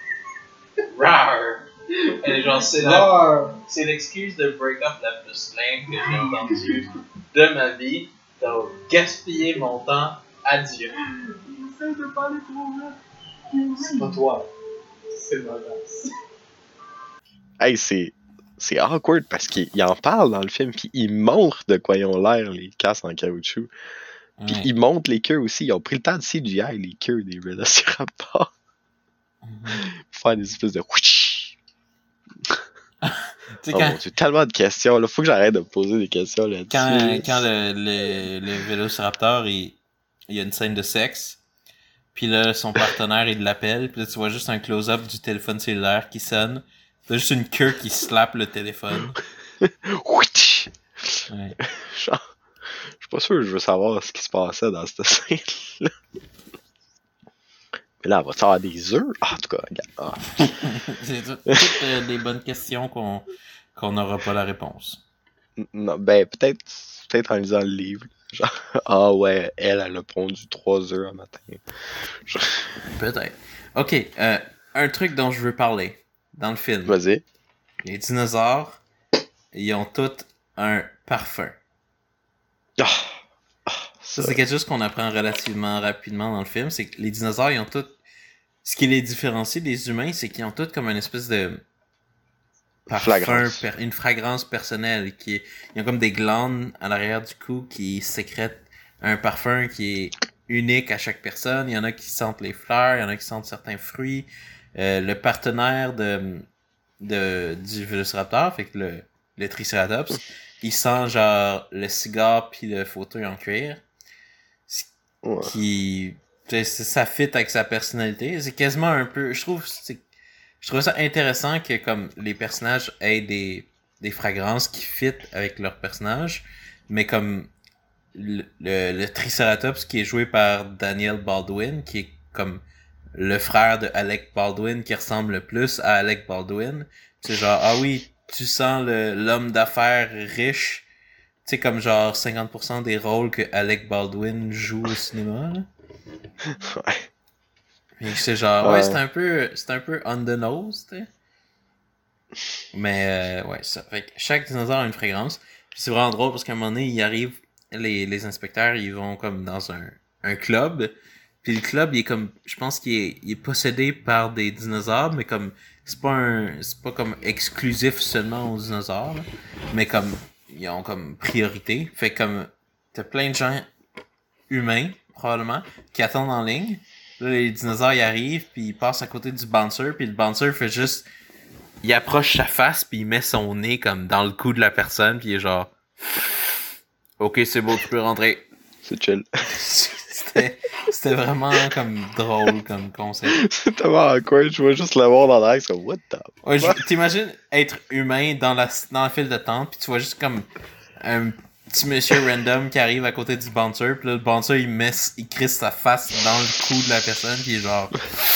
Rar! Et genre, c'est la- c'est l'excuse de break-up la plus lame que j'ai entendue de ma vie. T'as gaspillé mon temps. Adieu. Essaye de pas aller trop vite. C'est pas toi. C'est ma danse. Hey, c'est, c'est awkward parce qu'il il en parle dans le film, puis il montre de quoi ils ont l'air, les casques en caoutchouc. Puis Ouais. ils montrent les queues aussi. Ils ont pris le temps de C G I, les queues des vélociraptors, Mhm. pour faire des espèces de whoosh. Tu sais, Oh quand, mon Dieu, tellement de questions. Là, faut que j'arrête de me poser des questions là-dessus. quand, quand le, le, le vélociraptor, il, il y a une scène de sexe, puis là, son partenaire, il l'appelle, puis là, tu vois juste un close-up du téléphone cellulaire qui sonne. T'as juste une queue qui slappe le téléphone. Whoosh. Ouais. Genre, je suis pas sûr que je veux savoir ce qui se passait dans cette scène-là. Mais là, on va te avoir des œufs? Ah, en tout cas, regarde. Ah. C'est tout- toutes euh, des bonnes questions qu'on qu'on n'aura pas la réponse. N- Non, ben, peut-être, peut-être en lisant le livre. Genre, ah ouais, elle, elle a pondu trois œufs un matin. Genre, Peut-être. Ok, euh, un truc dont je veux parler dans le film. vas-y. Les dinosaures, ils ont tous un parfum. Ah, ah, Ça, ça. c'est quelque chose qu'on apprend relativement rapidement dans le film. C'est que les dinosaures, ils ont tous... Ce qui les différencie des humains, c'est qu'ils ont tous comme une espèce de... parfum, Flagrance. per- une fragrance personnelle. Qui est... Ils ont comme des glandes à l'arrière du cou qui sécrètent un parfum qui est unique à chaque personne. Il y en a qui sentent les fleurs, il y en a qui sentent certains fruits. Euh, le partenaire de, de du Vélociraptor, fait que le, le Triceratops, il sent genre le cigare puis le fauteuil en cuir. Ce Ouais. qui... tu sais, c'est- ça fit avec sa personnalité. C'est quasiment un peu... Je trouve c'est je trouve ça intéressant que comme les personnages aient des, des fragrances qui fit avec leur personnage, mais comme le, le, le Triceratops qui est joué par Daniel Baldwin, qui est comme le frère de Alec Baldwin qui ressemble le plus à Alec Baldwin. C'est genre, ah oui, tu sens le l'homme d'affaires riche, tu sais, comme genre cinquante pour cent des rôles que Alec Baldwin joue au cinéma, là. Ouais. Et c'est genre, ouais, Ouais. c'est un peu, c'est un peu on the nose, tu sais. Mais, euh, ouais, ça. Fait que chaque dinosaure a une fragrance. Puis c'est vraiment drôle parce qu'à un moment donné, ils arrivent, les, les inspecteurs, ils vont comme dans un, un club. Puis le club, il est comme, je pense qu'il est, il est possédé par des dinosaures, mais comme, c'est pas un, c'est pas comme exclusif seulement aux dinosaures, là. Mais comme, ils ont comme priorité. Fait que comme, t'as plein de gens humains, probablement, qui attendent en ligne. Là, les dinosaures, ils arrivent, puis ils passent à côté du bouncer, puis le bouncer fait juste... Il approche sa face, puis il met son nez comme dans le cou de la personne, puis il est genre... Ok, c'est beau, tu peux rentrer. C'est chill. C'était, c'était vraiment comme drôle comme concept. C'est tellement awkward. Je vois juste le voir dans l'air, c'est comme, what the Ouais, je- t'imagines être humain dans la, dans la file d'attente, puis tu vois juste comme un petit monsieur random qui arrive à côté du bouncer, pis là, le bouncer, il met, il crisse sa face dans le cou de la personne, pis il est genre...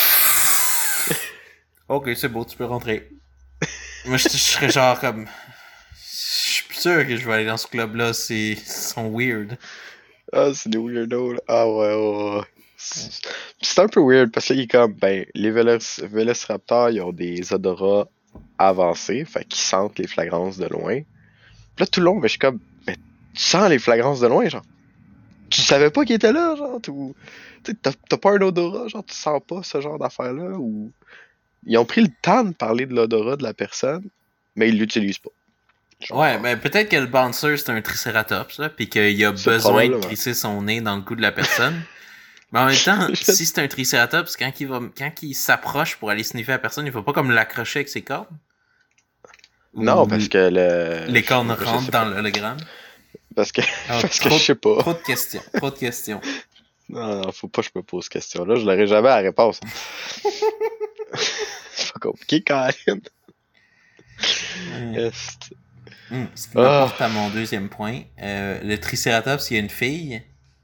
Ok, c'est beau, tu peux rentrer. Moi, je, je serais genre comme... Je suis plus sûr que je vais aller dans ce club-là, c'est... Ils sont weird. Ah, c'est des weirdos, là. Ah ouais, ouais, ouais. C'est c'est un peu weird, parce que là, il est comme, ben, les vélos- vélociraptors, ils ont des odorats avancés, fait qu'ils sentent les flagrances de loin. Puis là, tout le long, ben, je suis comme, mais tu sens les flagrances de loin, genre. Tu savais pas qu'il était là, genre, ou... Tu sais, t'as t'as pas un odorat, genre, tu sens pas ce genre d'affaire-là, ou... Ils ont pris le temps de parler de l'odorat de la personne, mais ils l'utilisent pas. Genre, Ouais, ben peut-être que le bouncer, c'est un tricératops, là, pis qu'il a C'est besoin de probablement. crisser son nez dans le cou de la personne. Mais en même temps, Je- si c'est un tricératops, quand il va, quand il s'approche pour aller sniffer la personne, il faut pas comme l'accrocher avec ses cornes. Non, Ou parce que le... les cornes je rentrent sais dans pas. l'hologramme. Parce que, Ah, parce que trop- je sais pas. Trop de questions, trop de questions. Non, non, faut pas que je me pose cette question-là. Je l'aurai jamais à la réponse. C'est pas compliqué, Colin. Hum, Yes. hum, Ce qui Ah. m'apporte à mon deuxième point. Euh, le tricératops, il y a une fille.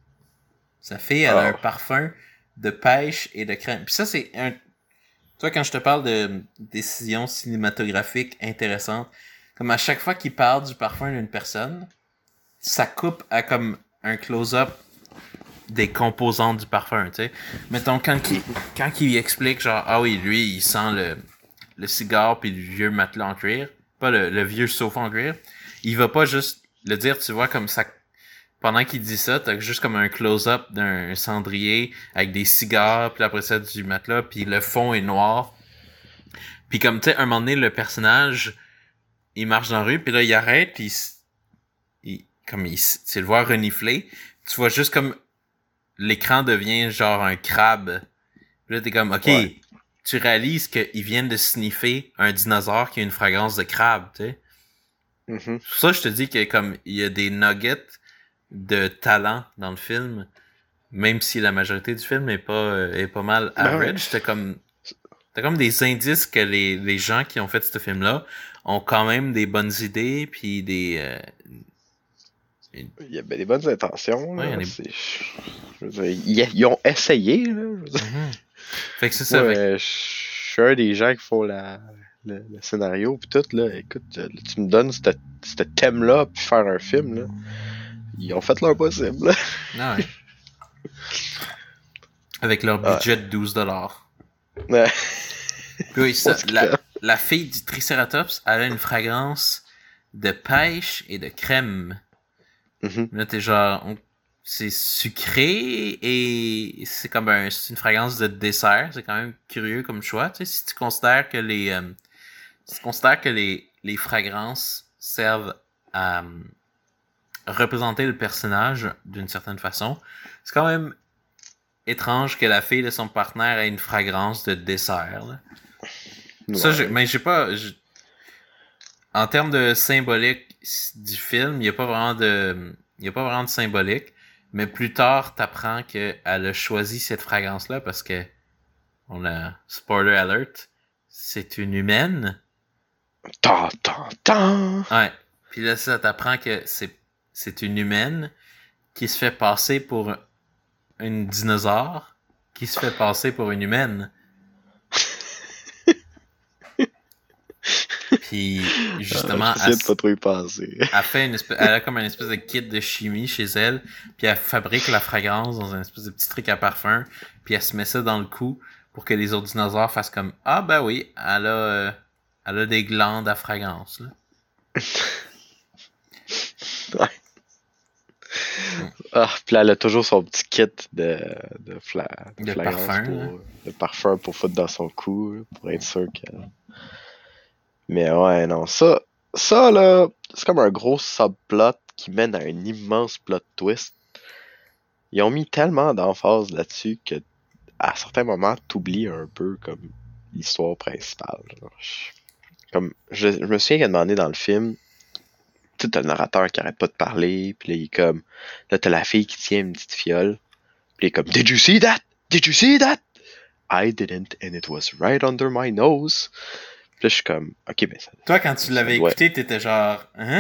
Sa fille, elle a Ah. un parfum de pêche et de crème. Puis ça, c'est un... Toi, quand je te parle de décisions cinématographiques intéressantes, comme à chaque fois qu'il parle du parfum d'une personne, ça coupe à comme un close-up des composantes du parfum, tu sais. Mettons, quand il, quand il explique, genre, ah oui, lui, il sent le, le cigare puis le vieux matelas en cuir, pas le, le vieux sofa en cuir, il va pas juste le dire, tu vois, comme ça. Pendant qu'il dit ça, t'as juste comme un close-up d'un cendrier avec des cigares, puis après ça, du matelas, puis le fond est noir. Puis comme, tu sais, un moment donné, le personnage, il marche dans la rue, puis là, il arrête, puis il, s- il- comme il, s- tu le vois renifler, tu vois juste comme l'écran devient genre un crabe. Puis là, t'es comme, ok, Ouais. tu réalises qu'ils viennent de sniffer un dinosaure qui a une fragrance de crabe, tu sais. Mhm. C'est pour ça que je te dis que comme il y a des nuggets de talent dans le film, même si la majorité du film est pas euh, est pas mal Ben ouais. average, t'as comme t'as comme des indices que les, les gens qui ont fait ce film là ont quand même des bonnes idées puis des euh, Il y a ben, des bonnes intentions. Ouais, Là. il y en a- C'est- Je veux dire, ils, ils ont essayé. Là. Je veux dire. mhm. Fait que c'est ça. Moi, fait que- euh, je suis un des gens qui font la, le, le scénario pis tout. Là. Écoute, euh, tu me donnes ce ce thème-là puis faire un film. Là. Ils ont fait leur possible. Là. Ah ouais. Avec leur Ouais. budget de douze dollars. Ouais. Puis oui, ça, Parce que- la, la fille du Triceratops, elle a une fragrance de pêche et de crème. Mhm. Là, t'es genre, on- c'est sucré et c'est comme un, c'est une fragrance de dessert. C'est quand même curieux comme choix. Tu sais, si tu considères que les, euh, si tu considères que les, les fragrances servent à euh, représenter le personnage d'une certaine façon, c'est quand même étrange que la fille de son partenaire ait une fragrance de dessert. Là. Ça, Ouais. j'ai- mais j'ai pas. j'ai- En termes de symbolique du film, il n'y a pas vraiment de. Il y a pas vraiment de symbolique. Mais plus tard, t'apprends qu'elle a choisi cette fragrance-là parce que. On a. Spoiler alert. C'est une humaine. Tant, tant, tant. Ouais. Puis là, ça t'apprend que c'est. C'est une humaine qui se fait passer pour une dinosaure qui se fait passer pour une humaine. Puis justement, J'essaie elle, de pas trop y penser. elle fait une espèce, elle a comme une espèce de kit de chimie chez elle, puis elle fabrique la fragrance dans un espèce de petit truc à parfum, puis elle se met ça dans le cou pour que les autres dinosaures fassent comme ah ben oui, elle a, euh, elle a des glandes à fragrance là. Ouais. Ah, puis là, elle a toujours son petit kit de, de, fla, De flagrance parfum, pour, là. de parfum pour foutre dans son cou, là, pour être sûr qu'elle... Mais ouais, non, ça, ça là, c'est comme un gros subplot qui mène à un immense plot twist. Ils ont mis tellement d'emphase là-dessus que à certains moments, t'oublies un peu comme l'histoire principale. Genre. Je- Comme, je, je me souviens qu'à un moment donné dans le film, tu sais, t'as le narrateur qui arrête pas de parler, puis là, il est comme, là, t'as la fille qui tient une petite fiole, puis il est comme, Did you see that? Did you see that? I didn't, and it was right under my nose. Puis là, je suis comme, ok, ben ça. Toi quand tu Ça l'avais doit- écouté, t'étais genre hein?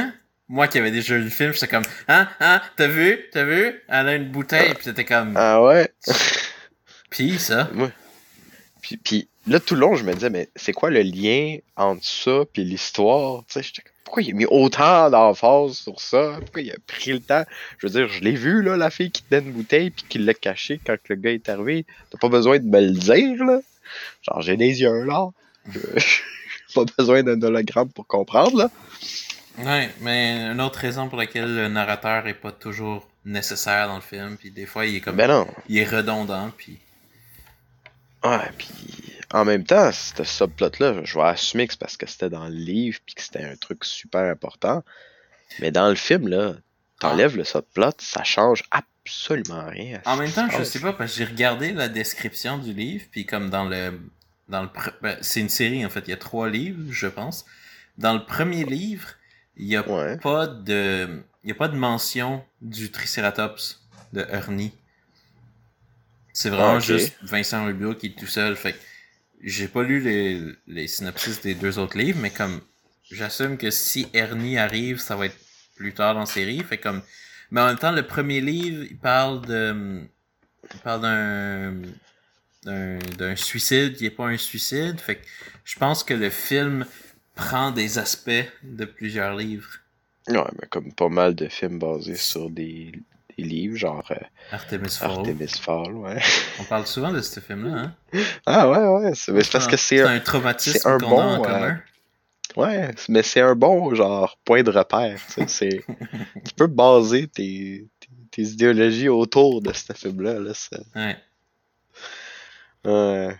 moi qui avais déjà vu le film, j'étais comme, hein, hein, t'as vu, t'as vu? Elle a une bouteille, puis c'était comme, Ah ouais? pis ça. Moi. Puis, puis là, tout le long, je me disais, mais c'est quoi le lien entre ça puis l'histoire? Tu sais, j'étais comme, pourquoi il a mis autant d'emphase sur ça? Pourquoi il a pris le temps? Je veux dire, je l'ai vu, là, la fille qui tenait une bouteille puis qui l'a cachée quand le gars est arrivé. T'as pas besoin de me le dire, là. Genre, j'ai des yeux, là. J'ai pas besoin d'un hologramme pour comprendre, là. Ouais, mais une autre raison pour laquelle le narrateur est pas toujours nécessaire dans le film, puis des fois il est comme, Ben non. il est redondant, puis Ouais, puis en même temps, ce subplot-là, je vais assumer que c'est parce que c'était dans le livre puis que c'était un truc super important. Mais dans le film, là, t'enlèves le subplot, ça change absolument rien. à en ce même qui temps, se je passe. sais pas, parce que j'ai regardé la description du livre, puis comme dans le, dans le, pre- ben, c'est une série en fait, il y a trois livres, je pense. Dans le premier livre, il y a Ouais. pas de, il y a pas de mention du Triceratops de Ernie. C'est vraiment Ah, ok. juste Vincent Rubio qui est tout seul. Fait que j'ai pas lu les, les synopsis des deux autres livres, mais comme j'assume que si Ernie arrive, ça va être plus tard dans la série. Fait comme, mais en même temps, le premier livre, il parle de, il parle d'un, d'un, d'un suicide qui est pas un suicide. Fait que je pense que le film prend des aspects de plusieurs livres. Ouais, mais comme pas mal de films basés sur des, des livres, genre euh, Artemis Fowl. Artemis Fowl, ouais. On parle souvent de ce film-là, hein? Ah ouais, ouais, c'est, mais c'est parce que c'est C'est un, un traumatisme c'est un qu'on a en bon, euh, commun. ouais, mais c'est un bon genre point de repère. Tu sais, c'est, tu peux baser tes, tes, tes idéologies autour de ce film-là. Là, c'est, Ouais. ouais.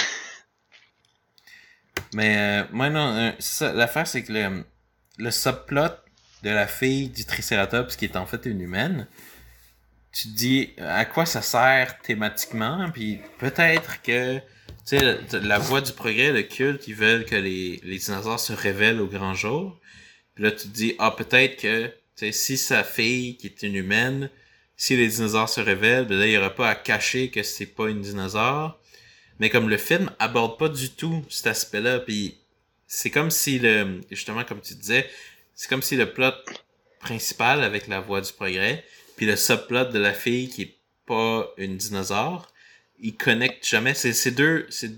Mais euh, moi non, euh, ça, l'affaire c'est que le, le subplot de la fille du Triceratops qui est en fait une humaine, tu te dis à quoi ça sert thématiquement, puis peut-être que tu sais la, la voie du progrès, le culte, ils veulent que les, les dinosaures se révèlent au grand jour. Puis là tu te dis ah peut-être que tu sais si sa fille qui est une humaine, si les dinosaures se révèlent, ben là il y aura pas à cacher que c'est pas une dinosaure. Mais comme le film aborde pas du tout cet aspect-là, puis c'est comme si le, justement comme tu disais, c'est comme si le plot principal avec la voie du progrès, puis le subplot de la fille qui est pas une dinosaure, ils connectent jamais. C'est, c'est deux, c'est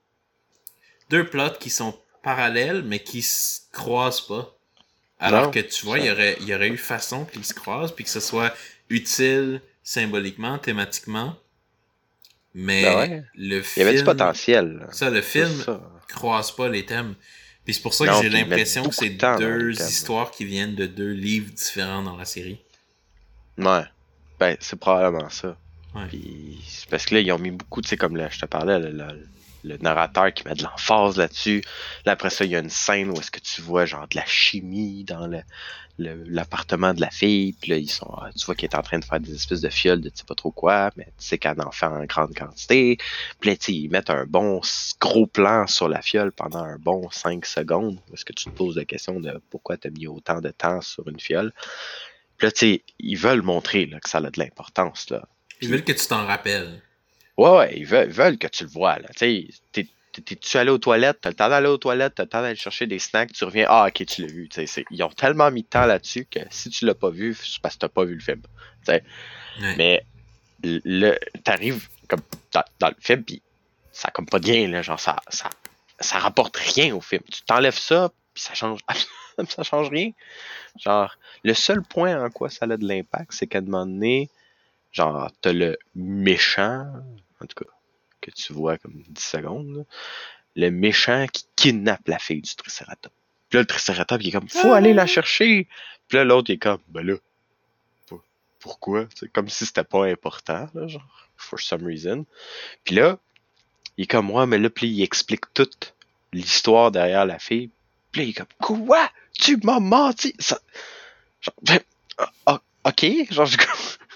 deux plots qui sont parallèles mais qui se croisent pas. Alors Non, que tu vois, il y aurait, il y aurait eu façon qu'ils se croisent puis que ce soit utile symboliquement, thématiquement. Mais ben ouais. le Il y avait du film, potentiel. là. ça, le C'est film ça. croise pas les thèmes. Puis c'est pour ça que Non, j'ai puis ils mettent l'impression que beaucoup c'est de temps dans deux les thèmes. histoires qui viennent de deux livres différents dans la série. Ouais. Ben, c'est probablement ça. Ouais. Puis, c'est parce que là, ils ont mis beaucoup, tu sais, comme là, je te parlais, le, le, le narrateur qui met de l'emphase là-dessus. Là, après ça, il y a une scène où est-ce que tu vois, genre, de la chimie dans le, le, l'appartement de la fille. Puis là, ils sont, tu vois qu'il est en train de faire des espèces de fioles de tu sais pas trop quoi, mais tu sais qu'elle en fait en grande quantité. Puis là, tu sais, ils mettent un bon gros plan sur la fiole pendant un bon cinq secondes. Est-ce que tu te poses la question de pourquoi tu as mis autant de temps sur une fiole? Puis là, tu sais, ils veulent montrer là, que ça a de l'importance, là. Ils veulent que tu t'en rappelles. Ouais, ouais, ils veulent, ils veulent que tu le vois, là. Tu sais, t'es, t'es, t'es-tu allé aux toilettes, t'as le temps d'aller aux toilettes, t'as le temps d'aller chercher des snacks, tu reviens, ah, ok, tu l'as vu. Tu sais, c'est, ils ont tellement mis de temps là-dessus que si tu l'as pas vu, c'est parce que t'as pas vu le film. Tu sais. Ouais. Mais, le, t'arrives comme dans, dans le film, pis ça a comme pas de lien, là. Genre, ça, ça, ça rapporte rien au film. Tu t'enlèves ça, pis ça change, ça change rien. Genre, le seul point en quoi ça a de l'impact, c'est qu'à un moment donné, genre, t'as le méchant, en tout cas, que tu vois comme dix secondes, là, le méchant qui kidnappe la fille du Triceratops. Puis là, le Triceratops, il est comme, faut aller la chercher. Puis là, l'autre, il est comme, ben là, pourquoi? C'est comme si c'était pas important, là, genre, for some reason. Puis là, il est comme, ouais, mais là, puis il explique toute l'histoire derrière la fille. Puis là, il est comme, quoi? Tu m'as menti? Ça... Genre, ben, ah, ok, genre, je...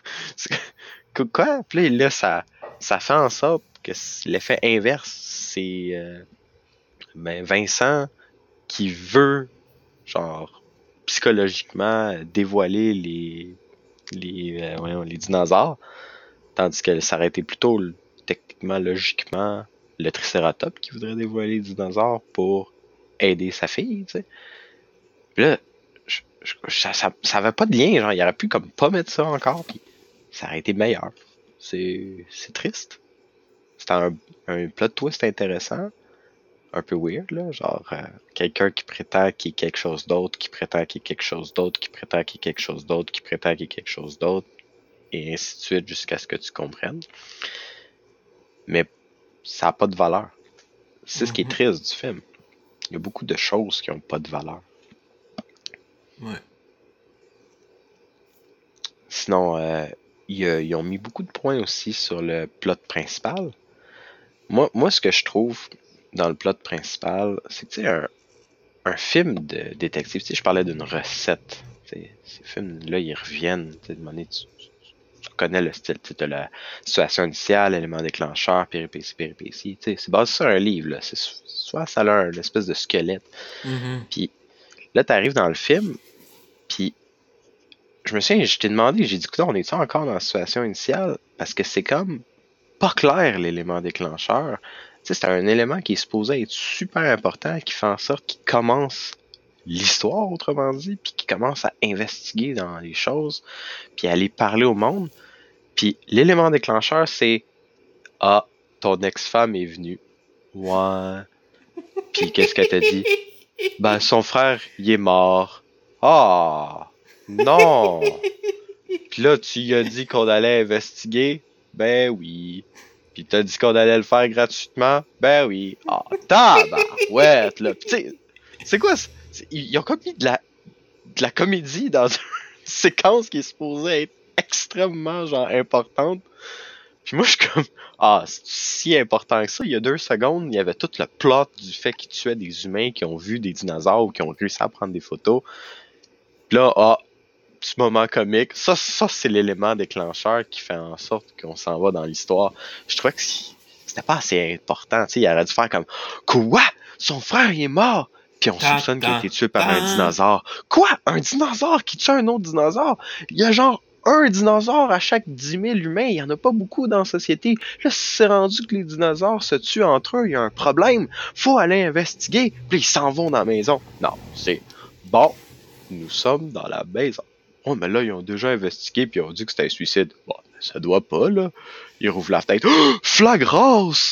quoi? Puis là, ça, ça fait en sorte que l'effet inverse, c'est euh, ben Vincent qui veut, genre, psychologiquement dévoiler les les, euh, voyons, les dinosaures, tandis que ça aurait été plutôt, techniquement, logiquement, le Triceratops qui voudrait dévoiler les dinosaures pour aider sa fille, tu sais. Puis là, je- je- ça, ça, ça avait pas de lien, genre, il aurait pu comme pas mettre ça encore, puis ça aurait été meilleur. C'est, c'est triste. C'était un, un plot twist intéressant, un peu weird, là, genre, euh, quelqu'un qui prétend qu'il est quelque chose d'autre, qui prétend qu'il est quelque chose d'autre, qui prétend qu'il est quelque chose d'autre, qui prétend qu'il est quelque chose d'autre, et ainsi de suite jusqu'à ce que tu comprennes. Mais ça n'a pas de valeur. C'est ce qui est Mhm. triste du film. Il y a beaucoup de choses qui n'ont pas de valeur. Ouais. Sinon, euh, ils, euh, ils ont mis beaucoup de points aussi sur le plot principal. Moi, moi, ce que je trouve dans le plot principal, c'est que, tu sais, un, un film de détective, tu sais, je parlais d'une recette. Tu sais, ces films-là, ils reviennent. Tu sais, de manière, tu, tu- tu connais le style. Tu as la situation initiale, élément déclencheur, péripéties, péripéties. Tu sais, c'est basé sur un livre, là. C'est so- soit ça a un espèce de squelette. Mhm. Puis là, tu arrives dans le film, puis je me souviens, je t'ai demandé, j'ai dit, écoute, on est encore dans la situation initiale? Parce que c'est comme pas clair l'élément déclencheur. Tu sais, c'est un élément qui est supposé être super important, qui fait en sorte qu'il commence l'histoire, autrement dit, puis qui commence à investiguer dans les choses, puis à aller parler au monde. Puis l'élément déclencheur, c'est ah, ton ex-femme est venue. Ouais. Puis qu'est-ce qu'elle t'a dit? Ben, son frère, il est mort. Ah, non. Puis là, tu lui as dit qu'on allait investiguer? Ben oui. Puis t'as dit qu'on allait le faire gratuitement? Ben oui. Ah, tabarouette, là. Pis tu sais, c'est quoi? c'est- c'est- Ils ils ont comme mis de la, de la comédie dans une séquence qui est supposée être extrêmement, genre, importante. Puis moi, je suis comme, ah, c'est si important que ça. Il y a deux secondes, il y avait tout le plot du fait qu'ils tuaient des humains qui ont vu des dinosaures ou qui ont réussi à prendre des photos. Puis là, ah, petit moment comique. Ça, ça c'est l'élément déclencheur qui fait en sorte qu'on s'en va dans l'histoire. Je trouvais que si- c'était pas assez important. Tu sais, il aurait dû faire comme quoi? Son frère il est mort! Puis on Tan, soupçonne qu'il a tan, été tué par un tan. dinosaure. Quoi? Un dinosaure qui tue un autre dinosaure? Il y a genre un dinosaure à chaque dix mille humains. Il y en a pas beaucoup dans la société. Là, si c'est rendu que les dinosaures se tuent entre eux, il y a un problème. Faut aller investiguer. Puis ils s'en vont dans la maison. Non, c'est bon. Nous sommes dans la maison. Oh, mais là, ils ont déjà investigué puis ils ont dit que c'était un suicide. Bon, ça doit pas, là. Ils rouvrent la fenêtre. Oh, flagrance!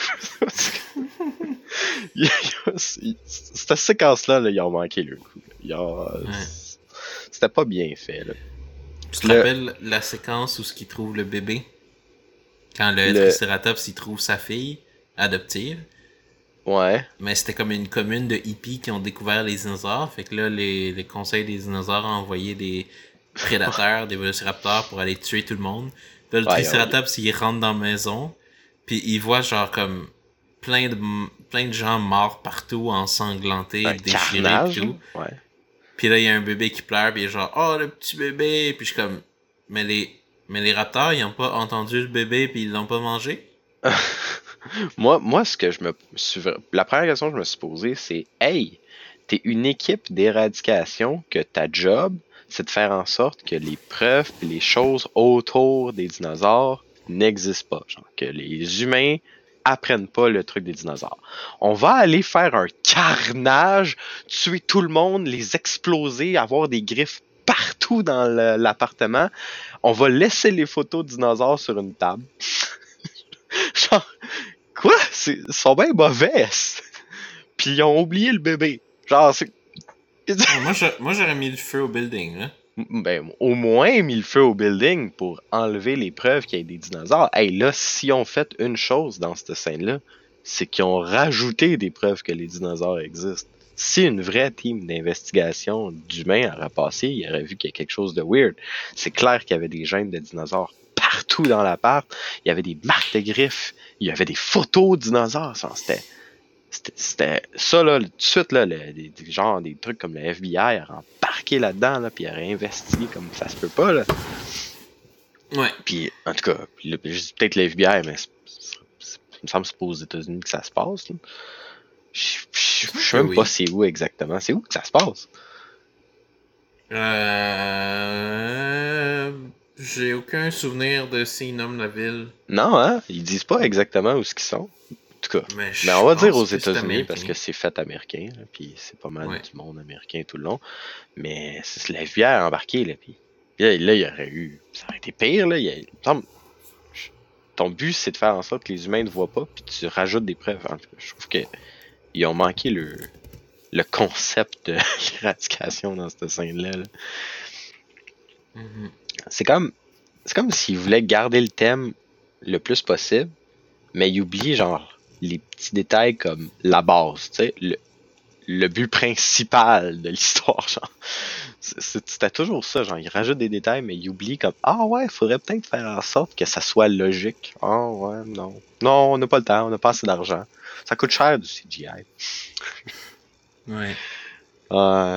Il y a- il- Cette séquence-là, là, ils ont manqué le coup. Ils ont, euh, Ouais. C'était pas bien fait, là. Tu te Le- rappelles la séquence où ce qu'il trouve le bébé? Quand le, Le- Triceratops il trouve sa fille adoptive. Ouais. Mais c'était comme une commune de hippies qui ont découvert les dinosaures. Fait que là, les, les conseils des dinosaures ont envoyé des prédateurs, des vélociraptors pour aller tuer tout le monde. Là, le Ouais, Triceratops, il rentre dans la maison. Puis il voit genre comme plein de, plein de gens morts partout, ensanglantés, Un déchirés carnage. et tout. Ouais. Puis là, il y a un bébé qui pleure, puis il est genre, oh, le petit bébé. Puis je suis comme, mais les, mais les raptors, ils ont pas entendu le bébé, puis ils l'ont pas mangé? moi, moi, ce que je me suis... La première question que je me suis posée, c'est hey, t'es une équipe d'éradication que ta job, c'est de faire en sorte que les preuves et les choses autour des dinosaures n'existent pas. Genre que les humains apprennent pas le truc des dinosaures. On va aller faire un carnage, tuer tout le monde, les exploser, avoir des griffes partout dans le- l'appartement. On va laisser les photos de dinosaures sur une table. Genre, quoi? C'est, ils sont bien mauvais. Puis ils ont oublié le bébé. Genre, c'est... Ah, moi, je- moi, j'aurais mis le feu au building, là. Ben, au moins mis le feu au building pour enlever les preuves qu'il y a des dinosaures. Hey, là, si on fait une chose dans cette scène-là, c'est qu'ils ont rajouté des preuves que les dinosaures existent. Si une vraie team d'investigation d'humains aurait passé, il aurait vu qu'il y a quelque chose de weird. C'est clair qu'il y avait des gènes de dinosaures partout dans l'appart. Il y avait des marques de griffes. Il y avait des photos de dinosaures. Ça, c'était... C'était, c'était ça, là, tout de suite, là, le, des, des, genre, des trucs comme le F B I aurait embarqué là-dedans, là, puis aurait investigué comme ça se peut pas, là. Ouais. Puis, en tout cas, puis là, je dis peut-être le F B I, mais c'est, c'est, c'est, il me semble que c'est pas aux États-Unis que ça se passe, là. Je, je, je sais même oui. pas c'est où exactement. C'est où que ça se passe? Euh... J'ai aucun souvenir de s'ils nomment la ville. Non, hein? Ils disent pas exactement où ce qu'ils sont. En tout tout cas. Mais, Mais on va dire aux que c'est États-Unis américain. parce que c'est fait américain, là, puis c'est pas mal Ouais. du monde américain tout le long. Mais c'est la F B I a embarqué, là, puis là, là, il y aurait eu. Ça aurait été pire, là. Il, y a, il me semble, ton but, c'est de faire en sorte que les humains ne voient pas, puis tu rajoutes des preuves. En tout cas, je trouve que ils ont manqué le, le concept de l'éradication dans cette scène-là. Là. Mhm. C'est comme, c'est comme s'ils voulaient garder le thème le plus possible, mais ils oubliaient genre les petits détails comme la base, tu sais, le, le but principal de l'histoire, genre. C'est- C'était toujours ça, genre, ils rajoutent des détails, mais ils oublient comme, ah ouais, faudrait peut-être faire en sorte que ça soit logique. Ah ouais, non. Non, on n'a pas le temps, on n'a pas assez d'argent. Ça coûte cher du C G I. Ouais. Euh,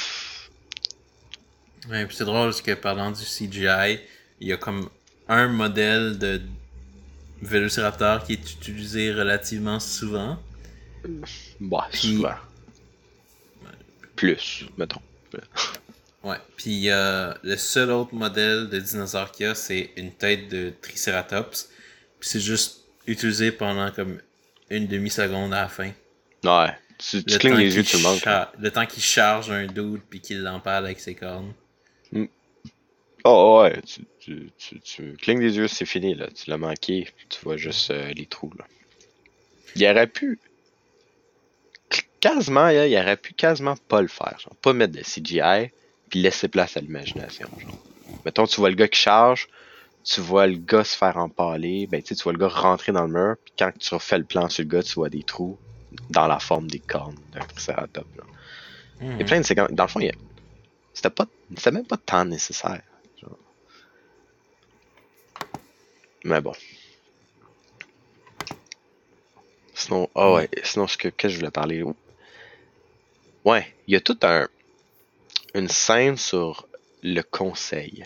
Ouais, puis c'est drôle parce que parlant du C G I, il y a comme un modèle de Vélociraptor qui est utilisé relativement souvent. bah, Puis- souvent. Plus, mettons. Ouais, puis il y a le seul autre modèle de dinosaure qu'il y a, c'est une tête de Triceratops. Puis c'est juste utilisé pendant comme une demi-seconde à la fin. Ouais, tu, tu Le clignes temps les yeux, qu'il tu le manques. cha- Le temps qu'il charge un dude puis qu'il l'empale avec ses cornes. Oh ouais, tu, tu, tu, tu clignes des yeux, c'est fini, là. Tu l'as manqué, tu vois juste euh, les trous, là. Il aurait pu... Quasiment, là, il aurait pu quasiment pas le faire. Genre, pas mettre de C G I, puis laisser place à l'imagination. Genre. Mettons, tu vois le gars qui charge, tu vois le gars se faire empaler, ben tu sais, tu vois le gars rentrer dans le mur, puis quand tu refais le plan sur le gars, tu vois des trous dans la forme des cornes d'un triceratops. Là. Il y a plein de séquences. Dans le fond, il y a... c'était pas, c'était même pas tant nécessaire. Genre. Mais bon. Sinon, ah ouais, sinon ce que, que je voulais parler. Ouais, il y a tout un une scène sur le conseil.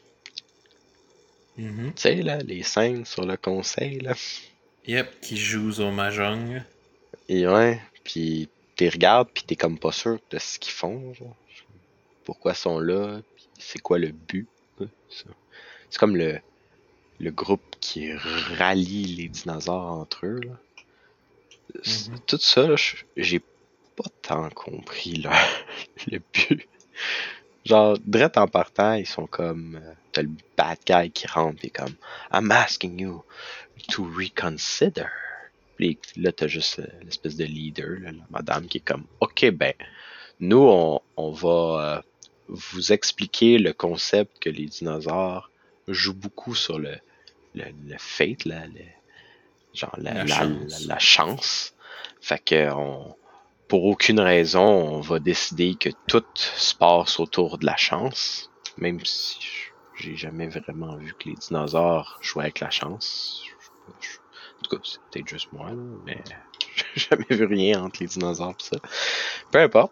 Mhm. Tu sais là, les scènes sur le conseil là. Yep, qui joue au Mahjong. Et ouais, puis t'es regardes puis t'es comme pas sûr de ce qu'ils font, genre. Pourquoi ils sont là, puis c'est quoi le but. hein, ça. C'est comme le le groupe qui rallie les dinosaures entre eux là. C'est- Mhm. Tout ça, là, je- j'ai pas tant compris là, le but. Genre, direct en partant, ils sont comme. euh, T'as le bad guy qui rentre et comme I'm asking you to reconsider. Puis là, t'as juste euh, l'espèce de leader, là, la madame, qui est comme Ok, ben, nous, on, on va euh, vous expliquer le concept que les dinosaures jouent beaucoup sur le, le, le fate, là, le- genre la, La la, chance. la- la chance. Fait que on, pour aucune raison, on va décider que tout se passe autour de la chance. Même si je- j'ai jamais vraiment vu que les dinosaures jouaient avec la chance. Je- je- en tout cas, c'est peut-être juste moi, là, mais j'ai jamais vu rien entre les dinosaures pis ça. Peu importe.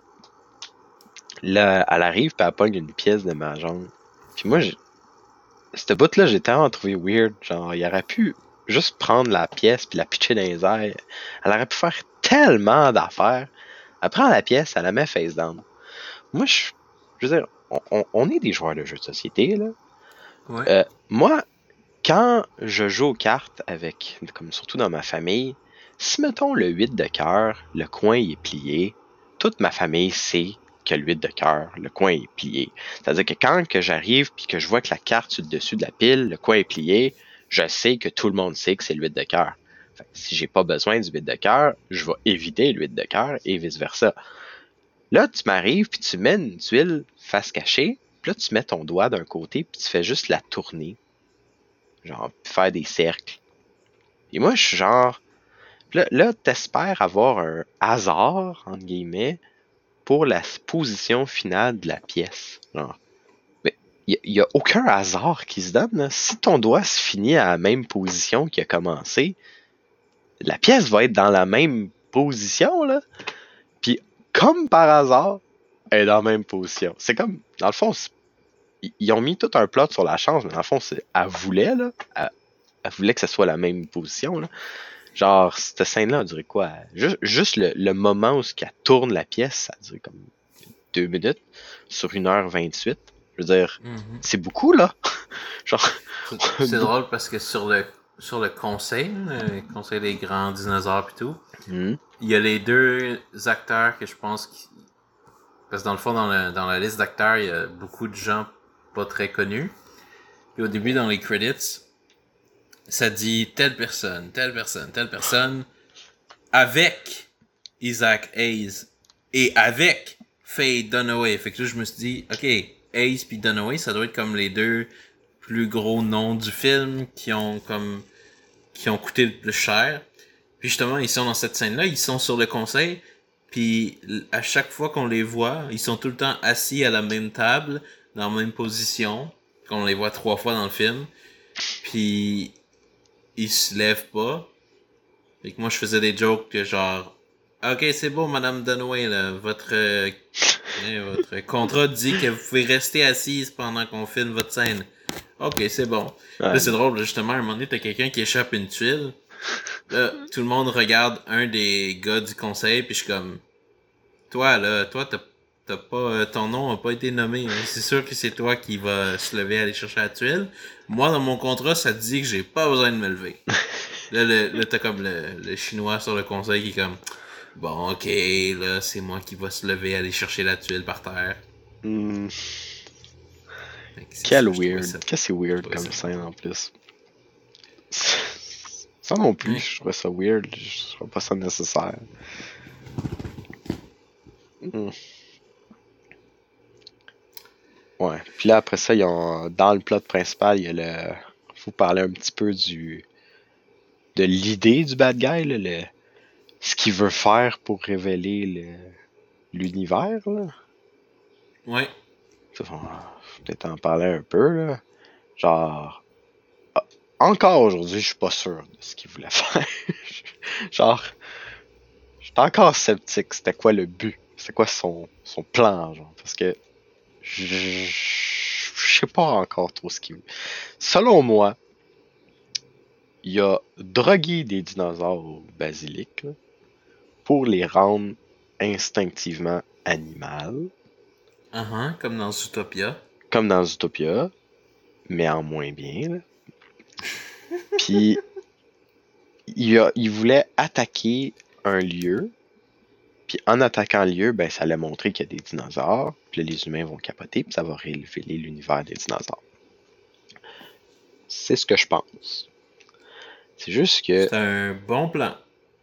Là, elle arrive pis elle pogne une pièce de mahjong. Puis moi, j'ai... cette bout-là, j'ai tellement trouvé weird. Genre, il aurait pu juste prendre la pièce puis la pitcher dans les airs. Elle aurait pu faire tellement d'affaires. Elle prend la pièce, elle la met face down. Moi, je, je veux dire, on, on, on est des joueurs de jeux de société, là. Ouais. Euh, moi, quand je joue aux cartes avec, comme surtout dans ma famille, si mettons le huit de cœur, le coin est plié, toute ma famille sait que le huit de cœur, le coin est plié. C'est-à-dire que quand que j'arrive puis que je vois que la carte sur le dessus de la pile, le coin est plié, je sais que tout le monde sait que c'est le huit de cœur. Fait que si j'ai pas besoin du huit de cœur, je vais éviter le huit de cœur et vice-versa. Là, tu m'arrives puis tu mets une tuile face cachée, puis là tu mets ton doigt d'un côté puis tu fais juste la tourner. Genre, puis faire des cercles. Et moi, je suis genre... Là, là t'espères avoir un hasard, entre guillemets, pour la position finale de la pièce. Genre, mais il n'y a, a aucun hasard qui se donne. Là. Si ton doigt se finit à la même position qu'il a commencé, la pièce va être dans la même position, là. Puis, comme par hasard, elle est dans la même position. C'est comme, dans le fond, ils ont mis tout un plot sur la chance, mais dans le fond, c'est, elle voulait, là, elle, elle voulait que ce soit la même position, là. Genre, cette scène-là, on dirait quoi? Juste, juste le, le moment où elle tourne la pièce, ça dirait comme deux minutes sur une heure vingt-huit. Je veux dire, Mhm. c'est beaucoup, là. Genre, C'est- C'est drôle parce que sur le sur le conseil, le conseil des grands dinosaures et tout. Mm. Il y a les deux acteurs que je pense qui... Parce que dans le fond, dans, le, dans la liste d'acteurs, il y a beaucoup de gens pas très connus. Puis au début, dans les credits, ça dit telle personne, telle personne, telle personne, avec Isaac Hayes et avec Faye Dunaway. Fait que là, je me suis dit, ok, Hayes puis Dunaway, ça doit être comme les deux plus gros noms du film qui ont comme qui ont coûté le plus cher. Puis justement, ils sont dans cette scène-là, ils sont sur le conseil, puis à chaque fois qu'on les voit, ils sont tout le temps assis à la même table, dans la même position, qu'on les voit trois fois dans le film, puis ils se lèvent pas. Fait que moi, je faisais des jokes que genre, ok, c'est beau, Madame Dunaway, là, votre, euh, votre contrat dit que vous pouvez rester assise pendant qu'on filme votre scène. Ok, c'est bon. Ouais. Là, c'est drôle, là, justement, à un moment donné, t'as quelqu'un qui échappe une tuile. Là, tout le monde regarde un des gars du conseil, puis je suis comme, toi, là, toi, t'as, t'as pas, euh, ton nom a pas été nommé. Hein. C'est sûr que c'est toi qui va se lever aller chercher la tuile. Moi, dans mon contrat, ça te dit que j'ai pas besoin de me lever. Là, le, là t'as comme le, le chinois sur le conseil qui est comme, bon, ok, là, c'est moi qui va se lever aller chercher la tuile par terre. Mm. C'est Quel ça, je weird. ça. Qu'est-ce que c'est weird trouvais comme ça. scène en plus. Ça non plus, Ouais. je trouvais ça weird. Je trouvais pas ça nécessaire. Mm. Ouais. Puis là, après ça, ils ont, dans le plot principal, il y a le. Faut parler un petit peu du. De l'idée du bad guy, là, le, ce qu'il veut faire pour révéler le, l'univers, là. Ouais. Ça, faut faut peut-être en parler un peu, là. Genre. ah, Encore aujourd'hui, je suis pas sûr de ce qu'il voulait faire. Genre. J'étais encore sceptique. C'était quoi le but? C'était quoi son, son plan, genre? Parce que. Je je sais pas encore trop ce qu'il veut. Selon moi, il a drogué des dinosaures au basilic là, pour les rendre instinctivement animales, Uh-huh, comme dans Zootopia. comme dans Zootopia, mais en moins bien. Là. Puis il, a, il voulait attaquer un lieu, puis en attaquant le lieu, ben ça allait montrer qu'il y a des dinosaures, puis là, les humains vont capoter, puis ça va révéler l'univers des dinosaures. C'est ce que je pense. C'est juste que C'est un bon plan.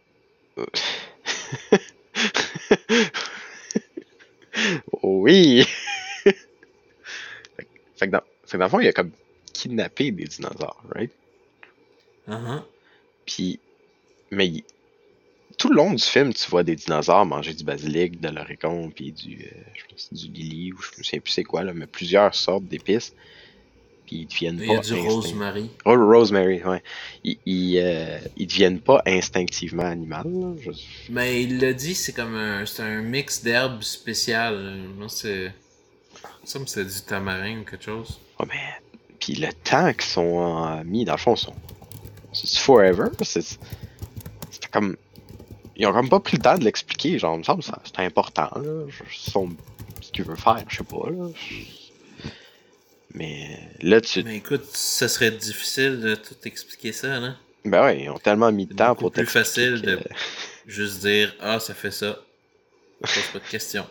oui! fait, que dans, fait que dans le fond, il a comme kidnappé des dinosaures, right? Uh-huh. Puis, mais il- tout le long du film, tu vois des dinosaures manger du basilic, de l'origon, puis du, euh, je pense que c'est du lily, ou je me souviens plus c'est quoi, là, mais plusieurs sortes d'épices. Puis ils deviennent Il pas y a du instinct- rosemary. Oh, rosemary, ouais. Ils, ils, euh, ils deviennent pas instinctivement animaux, là. Je- Mais il l'a dit, c'est comme un, c'est un mix d'herbes spéciales. Moi, c'est, ça me c'est du tamarin ou quelque chose. Oh, mais, puis le temps qu'ils sont euh, mis, dans le fond, sont, c'est forever, c'est, c'était comme, ils ont comme pas pris le temps de l'expliquer, genre, il me semble que ça- c'est important, là, je- son, ce qu'il veut faire, je sais pas, là. Mais là, tu, Mais écoute, ça serait difficile de tout expliquer ça, là. ben ouais, ils ont tellement mis de C'est temps beaucoup pour plus t'expliquer facile que- de juste dire, ah, ça fait ça. Pose pas de questions.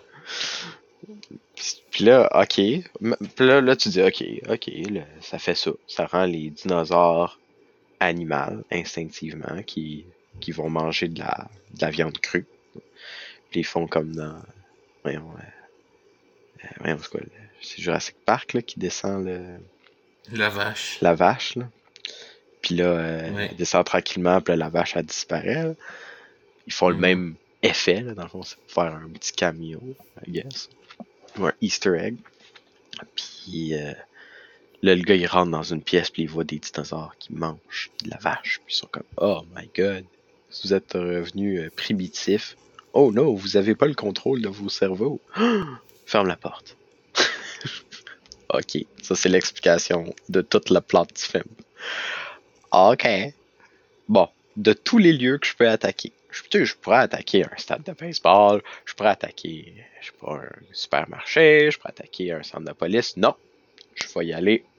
Puis là, ok. M- Puis là, là, tu dis, ok, ok, là, ça fait ça. Ça rend les dinosaures animaux, instinctivement, qui, qui vont manger de la, de la viande crue. Puis ils font comme dans. Voyons, euh, euh, voyons, c'est quoi, le- c'est Jurassic Park, là, qui descend le, La vache. la vache, là. Puis là, euh, Ouais. elle descend tranquillement, puis là, la vache, elle disparaît, là. Ils font le Mhm. même effet, là, dans le fond, c'est pour faire un petit cameo, I guess. Ou un Easter egg. Puis euh, là, le gars, il rentre dans une pièce, puis il voit des dinosaures qui mangent de la vache. Puis ils sont comme, oh my god, vous êtes revenu euh, primitif. Oh non, vous avez pas le contrôle de vos cerveaux. Ferme la porte. Ok, ça c'est l'explication de toute la plate du film. Ok. Bon, de tous les lieux que je peux attaquer, je, tu sais, je pourrais attaquer un stade de baseball, je pourrais attaquer, je sais pas, un supermarché, je pourrais attaquer un centre de police. Non, je vais y aller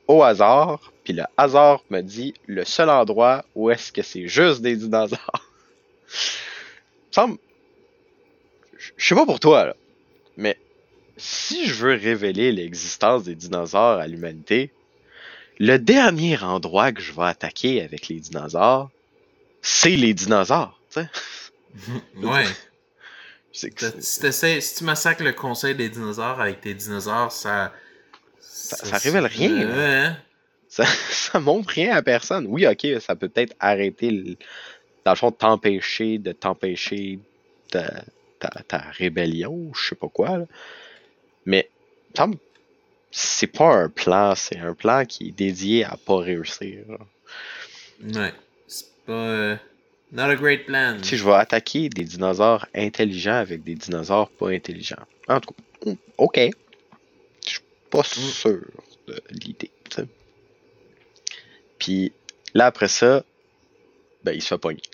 au hasard, puis le hasard me dit le seul endroit où est-ce que c'est juste des dinosaures. Semble. Je sais pas pour toi, là, mais si je veux révéler l'existence des dinosaures à l'humanité, le dernier endroit que je vais attaquer avec les dinosaures, c'est les dinosaures, tu sais. Ouais. C'est que T'as- c'est- Si, t'essaies- si tu massacres le conseil des dinosaures avec tes dinosaures, ça. Ça- ça révèle rien, là. Ouais, hein? ça, ça montre rien à personne. Oui, ok, ça peut peut-être arrêter, le- dans le fond, t'empêcher de t'empêcher ta, ta, ta rébellion, je sais pas quoi, là. Mais, il me semble, c'est pas un plan, c'est un plan qui est dédié à pas réussir, là. Ouais. C'est pas. euh, Not a great plan. Si je vais attaquer des dinosaures intelligents avec des dinosaures pas intelligents. En tout cas, hmm, ok. Je suis pas sûr de l'idée, tu sais. Puis là, après ça, ben, il se fait pogner.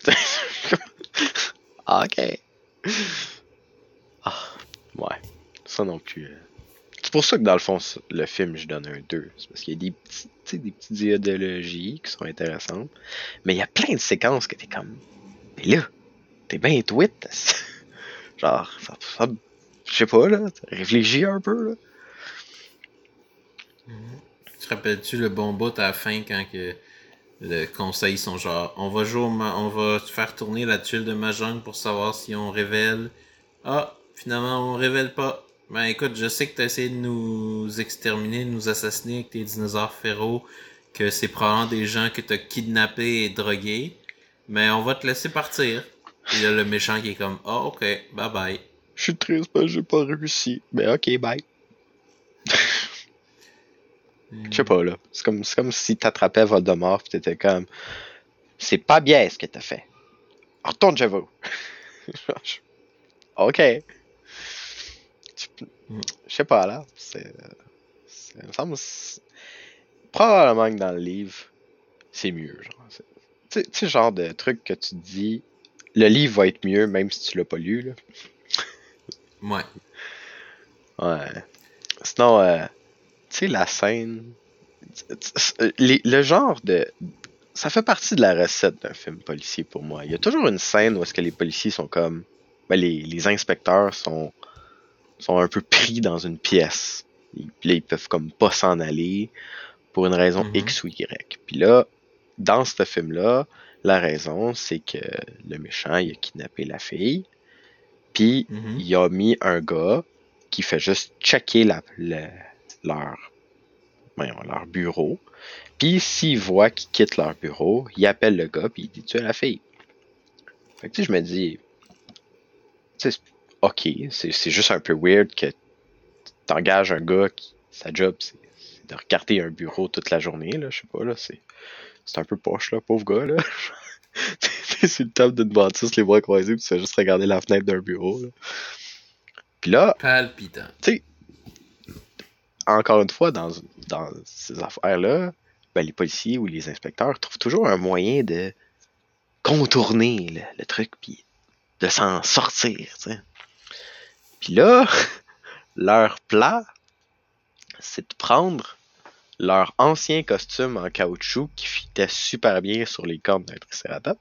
Ah, ok. Ah, ouais. Ça non plus. euh. C'est pour ça que dans le fond, le film, je donne un deux. C'est parce qu'il y a des, petits, tu sais, des petites idéologies qui sont intéressantes. Mais il y a plein de séquences que t'es comme. Mais là, t'es bien tweet. Genre, ça, ça, je sais pas, là. Réfléchis un peu, là. Tu te rappelles-tu le bon bout à la fin quand que le conseil sont genre on va jouer au ma- on va faire tourner la tuile de Mahjong pour savoir si on révèle. Ah, finalement on révèle pas. Ben écoute, je sais que t'as essayé de nous exterminer, de nous assassiner avec tes dinosaures féroces, que c'est probablement des gens que t'as kidnappés et drogués, mais on va te laisser partir. Et là le méchant qui est comme ah ok, bye bye. Je suis triste parce que j'ai pas réussi. Mais ok, bye. Je sais pas, là. C'est comme, c'est comme si t'attrapais Voldemort pis t'étais comme. C'est pas bien ce que t'as fait. Retourne chez vous. Ok. Tu- Je sais pas, là. C'est. c'est- Il me semble. c'est- Probablement que dans le livre, c'est mieux, genre. C'est- Tu sais- tu sais, genre de truc que tu te dis. Le livre va être mieux même si tu l'as pas lu, là. Ouais. Ouais. Sinon, euh, tu sais, la scène. tu- tu- les- le genre de. Ça fait partie de la recette d'un film policier pour moi. Il y a toujours une scène où est-ce que les policiers sont comme. Ben, les, les inspecteurs sont, sont un peu pris dans une pièce. Et puis là, ils peuvent comme pas s'en aller pour une raison Mhm. X ou Y. Puis là, dans ce film-là, la raison, c'est que le méchant, il a kidnappé la fille. Puis Mhm. il a mis un gars qui fait juste checker la, la- leur, voyons, leur bureau. Puis s'il voit qu'ils quittent leur bureau, il appelle le gars puis il dit tu es la fille. Fait que tu sais, je me dis, tu sais, ok, c'est, c'est juste un peu weird que t'engages un gars qui, sa job, c'est, c'est de regarder un bureau toute la journée, là, je sais pas, là, c'est, c'est un peu poche, là, pauvre gars, là. T'es sur le top d'une bâtisse, les bras croisés, puis tu fais juste regarder la fenêtre d'un bureau, là. Puis là, Palpitant. tu sais, encore une fois, dans, dans ces affaires-là, ben, les policiers ou les inspecteurs trouvent toujours un moyen de contourner le, le truc, puis de s'en sortir, tu sais. Puis là, leur plan, c'est de prendre leur ancien costume en caoutchouc qui fitait super bien sur les cornes d'un tricératops,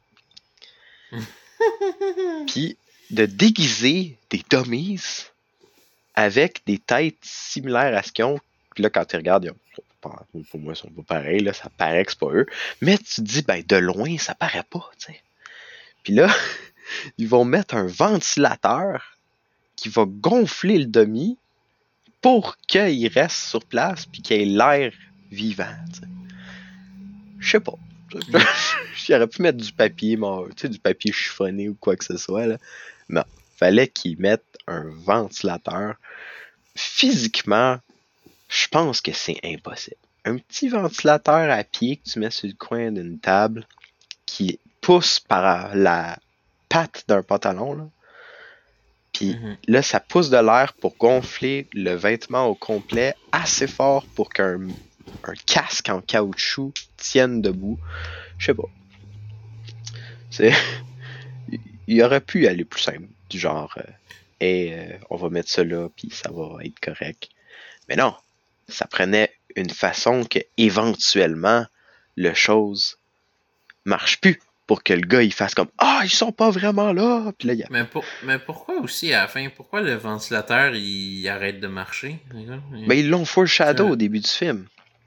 puis de déguiser des dummies avec des têtes similaires à ce qu'ils ont. Puis là, quand tu regardes, ils ont- pour moi, ils sont pas pareils, là, ça paraît que c'est pas eux. Mais tu te dis, ben, de loin, ça paraît pas, tu sais. Puis là, ils vont mettre un ventilateur qui va gonfler le dummy pour qu'il reste sur place puis qu'il ait l'air vivant, tu sais. Je sais pas. J'aurais pu mettre du papier, tu sais, du papier chiffonné ou quoi que ce soit, là. Non. Fallait qu'ils mettent un ventilateur. Physiquement, je pense que c'est impossible. Un petit ventilateur à pied que tu mets sur le coin d'une table qui pousse par la patte d'un pantalon, là. Puis Mhm. là, ça pousse de l'air pour gonfler le vêtement au complet assez fort pour qu'un un casque en caoutchouc tienne debout. Je sais pas. C'est... Il aurait pu aller plus simple. Du genre, euh, hey, euh, on va mettre ça là, puis ça va être correct. Mais non, ça prenait une façon que éventuellement le chose marche plus pour que le gars il fasse comme ah ils sont pas vraiment là puis là il y a... Mais, pour, mais pourquoi aussi à la fin, pourquoi le ventilateur il arrête de marcher? Ben ils l'ont foreshadow Ça- au début du film.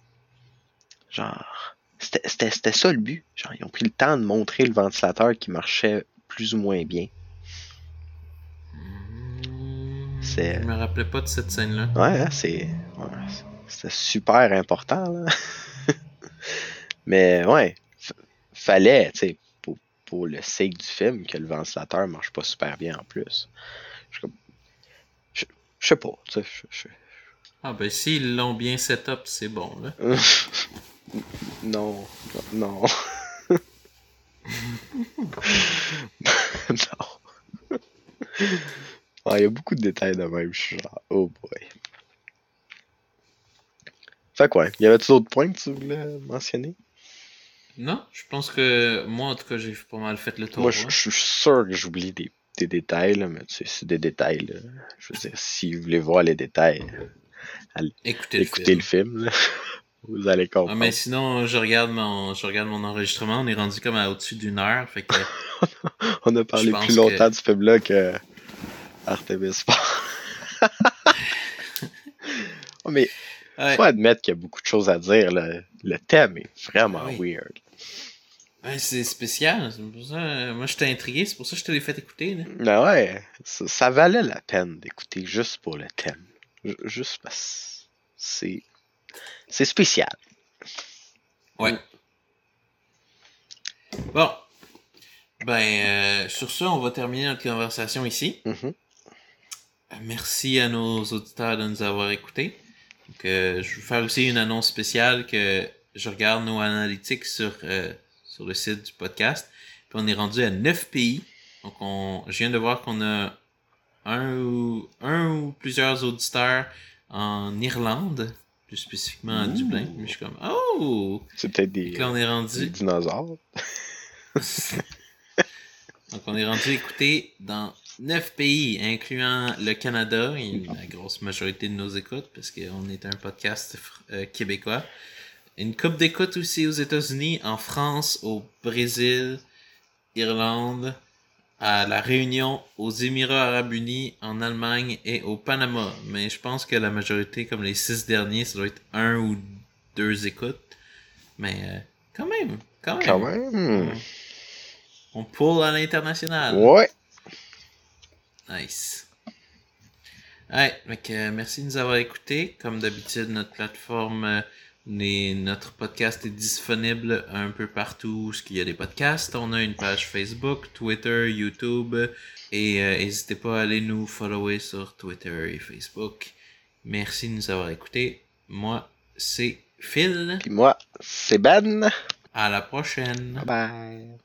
Genre c'était, c'était, c'était ça le but. Genre ils ont pris le temps de montrer le ventilateur qui marchait plus ou moins bien. Hmm, C'est- Je me rappelais pas de cette scène-là. Ouais, hein, c'est ouais, c'était super important là. Mais ouais, f- fallait, tu sais, pour, pour le sake du film, que le ventilateur marche pas super bien en plus. Je, comme- je, je sais pas, tu sais, je- Ah ben s'ils l'ont bien set up, c'est bon là. je- non, non, non. Il y a beaucoup de détails de même, je suis genre, oh boy. Fait quoi, y avait-tu d'autres points que tu voulais mentionner? Non, je pense que moi en tout cas j'ai pas mal fait le tour. Moi, je hein. je suis sûr que j'oublie des, des détails, là, mais tu sais, c'est des détails, là. Je veux dire, si vous voulez voir les détails, Écoutez le écoutez film. le film, là. Vous allez Ah, comprendre. mais sinon, je regarde mon je regarde mon enregistrement, on est rendu comme à au-dessus d'une heure, fait que On a parlé je pense plus longtemps que- du film-là que Artemis Fowl. Oh, mais ouais, faut admettre qu'il y a beaucoup de choses à dire. Là. Le thème est vraiment Oui. weird. ouais, c'est spécial, c'est pour ça euh, moi j'étais intrigué, c'est pour ça que je te l'ai fait écouter là. Mais ouais, ça, ça valait la peine d'écouter juste pour le thème. Ju- Juste parce que c'est c'est spécial. Ouais. Bon. Ben euh, sur ça, on va terminer notre conversation ici. Mhm. Merci à nos auditeurs de nous avoir écoutés. Donc, euh, je vais faire aussi une annonce spéciale que je regarde nos analytics sur, euh, sur le site du podcast. Puis on est rendu à neuf pays. Donc on, je viens de voir qu'on a un ou, un ou plusieurs auditeurs en Irlande, plus spécifiquement à Ouh. Dublin. Mais je suis comme, oh! C'est peut-être Fait des, que là on est des rendu. dinosaures. Donc, on est rendu écouté dans neuf pays, incluant le Canada, et la grosse majorité de nos écoutes, parce qu'on est un podcast euh, québécois. Une coupe d'écoute aussi aux États-Unis, en France, au Brésil, Irlande, à La Réunion, aux Émirats Arabes Unis, en Allemagne et au Panama. Mais je pense que la majorité, comme les six derniers, ça doit être un ou deux écoutes. Mais euh, quand même, quand même. Quand même. On pull à l'international. Ouais. Nice. Ouais, donc, euh, merci de nous avoir écoutés. Comme d'habitude, notre plateforme, euh, les- notre podcast est disponible un peu partout où il y a des podcasts. On a une page Facebook, Twitter, YouTube. Et euh, n'hésitez pas à aller nous follower sur Twitter et Facebook. Merci de nous avoir écoutés. Moi, c'est Phil. Puis moi, c'est Ben. À la prochaine. Bye bye.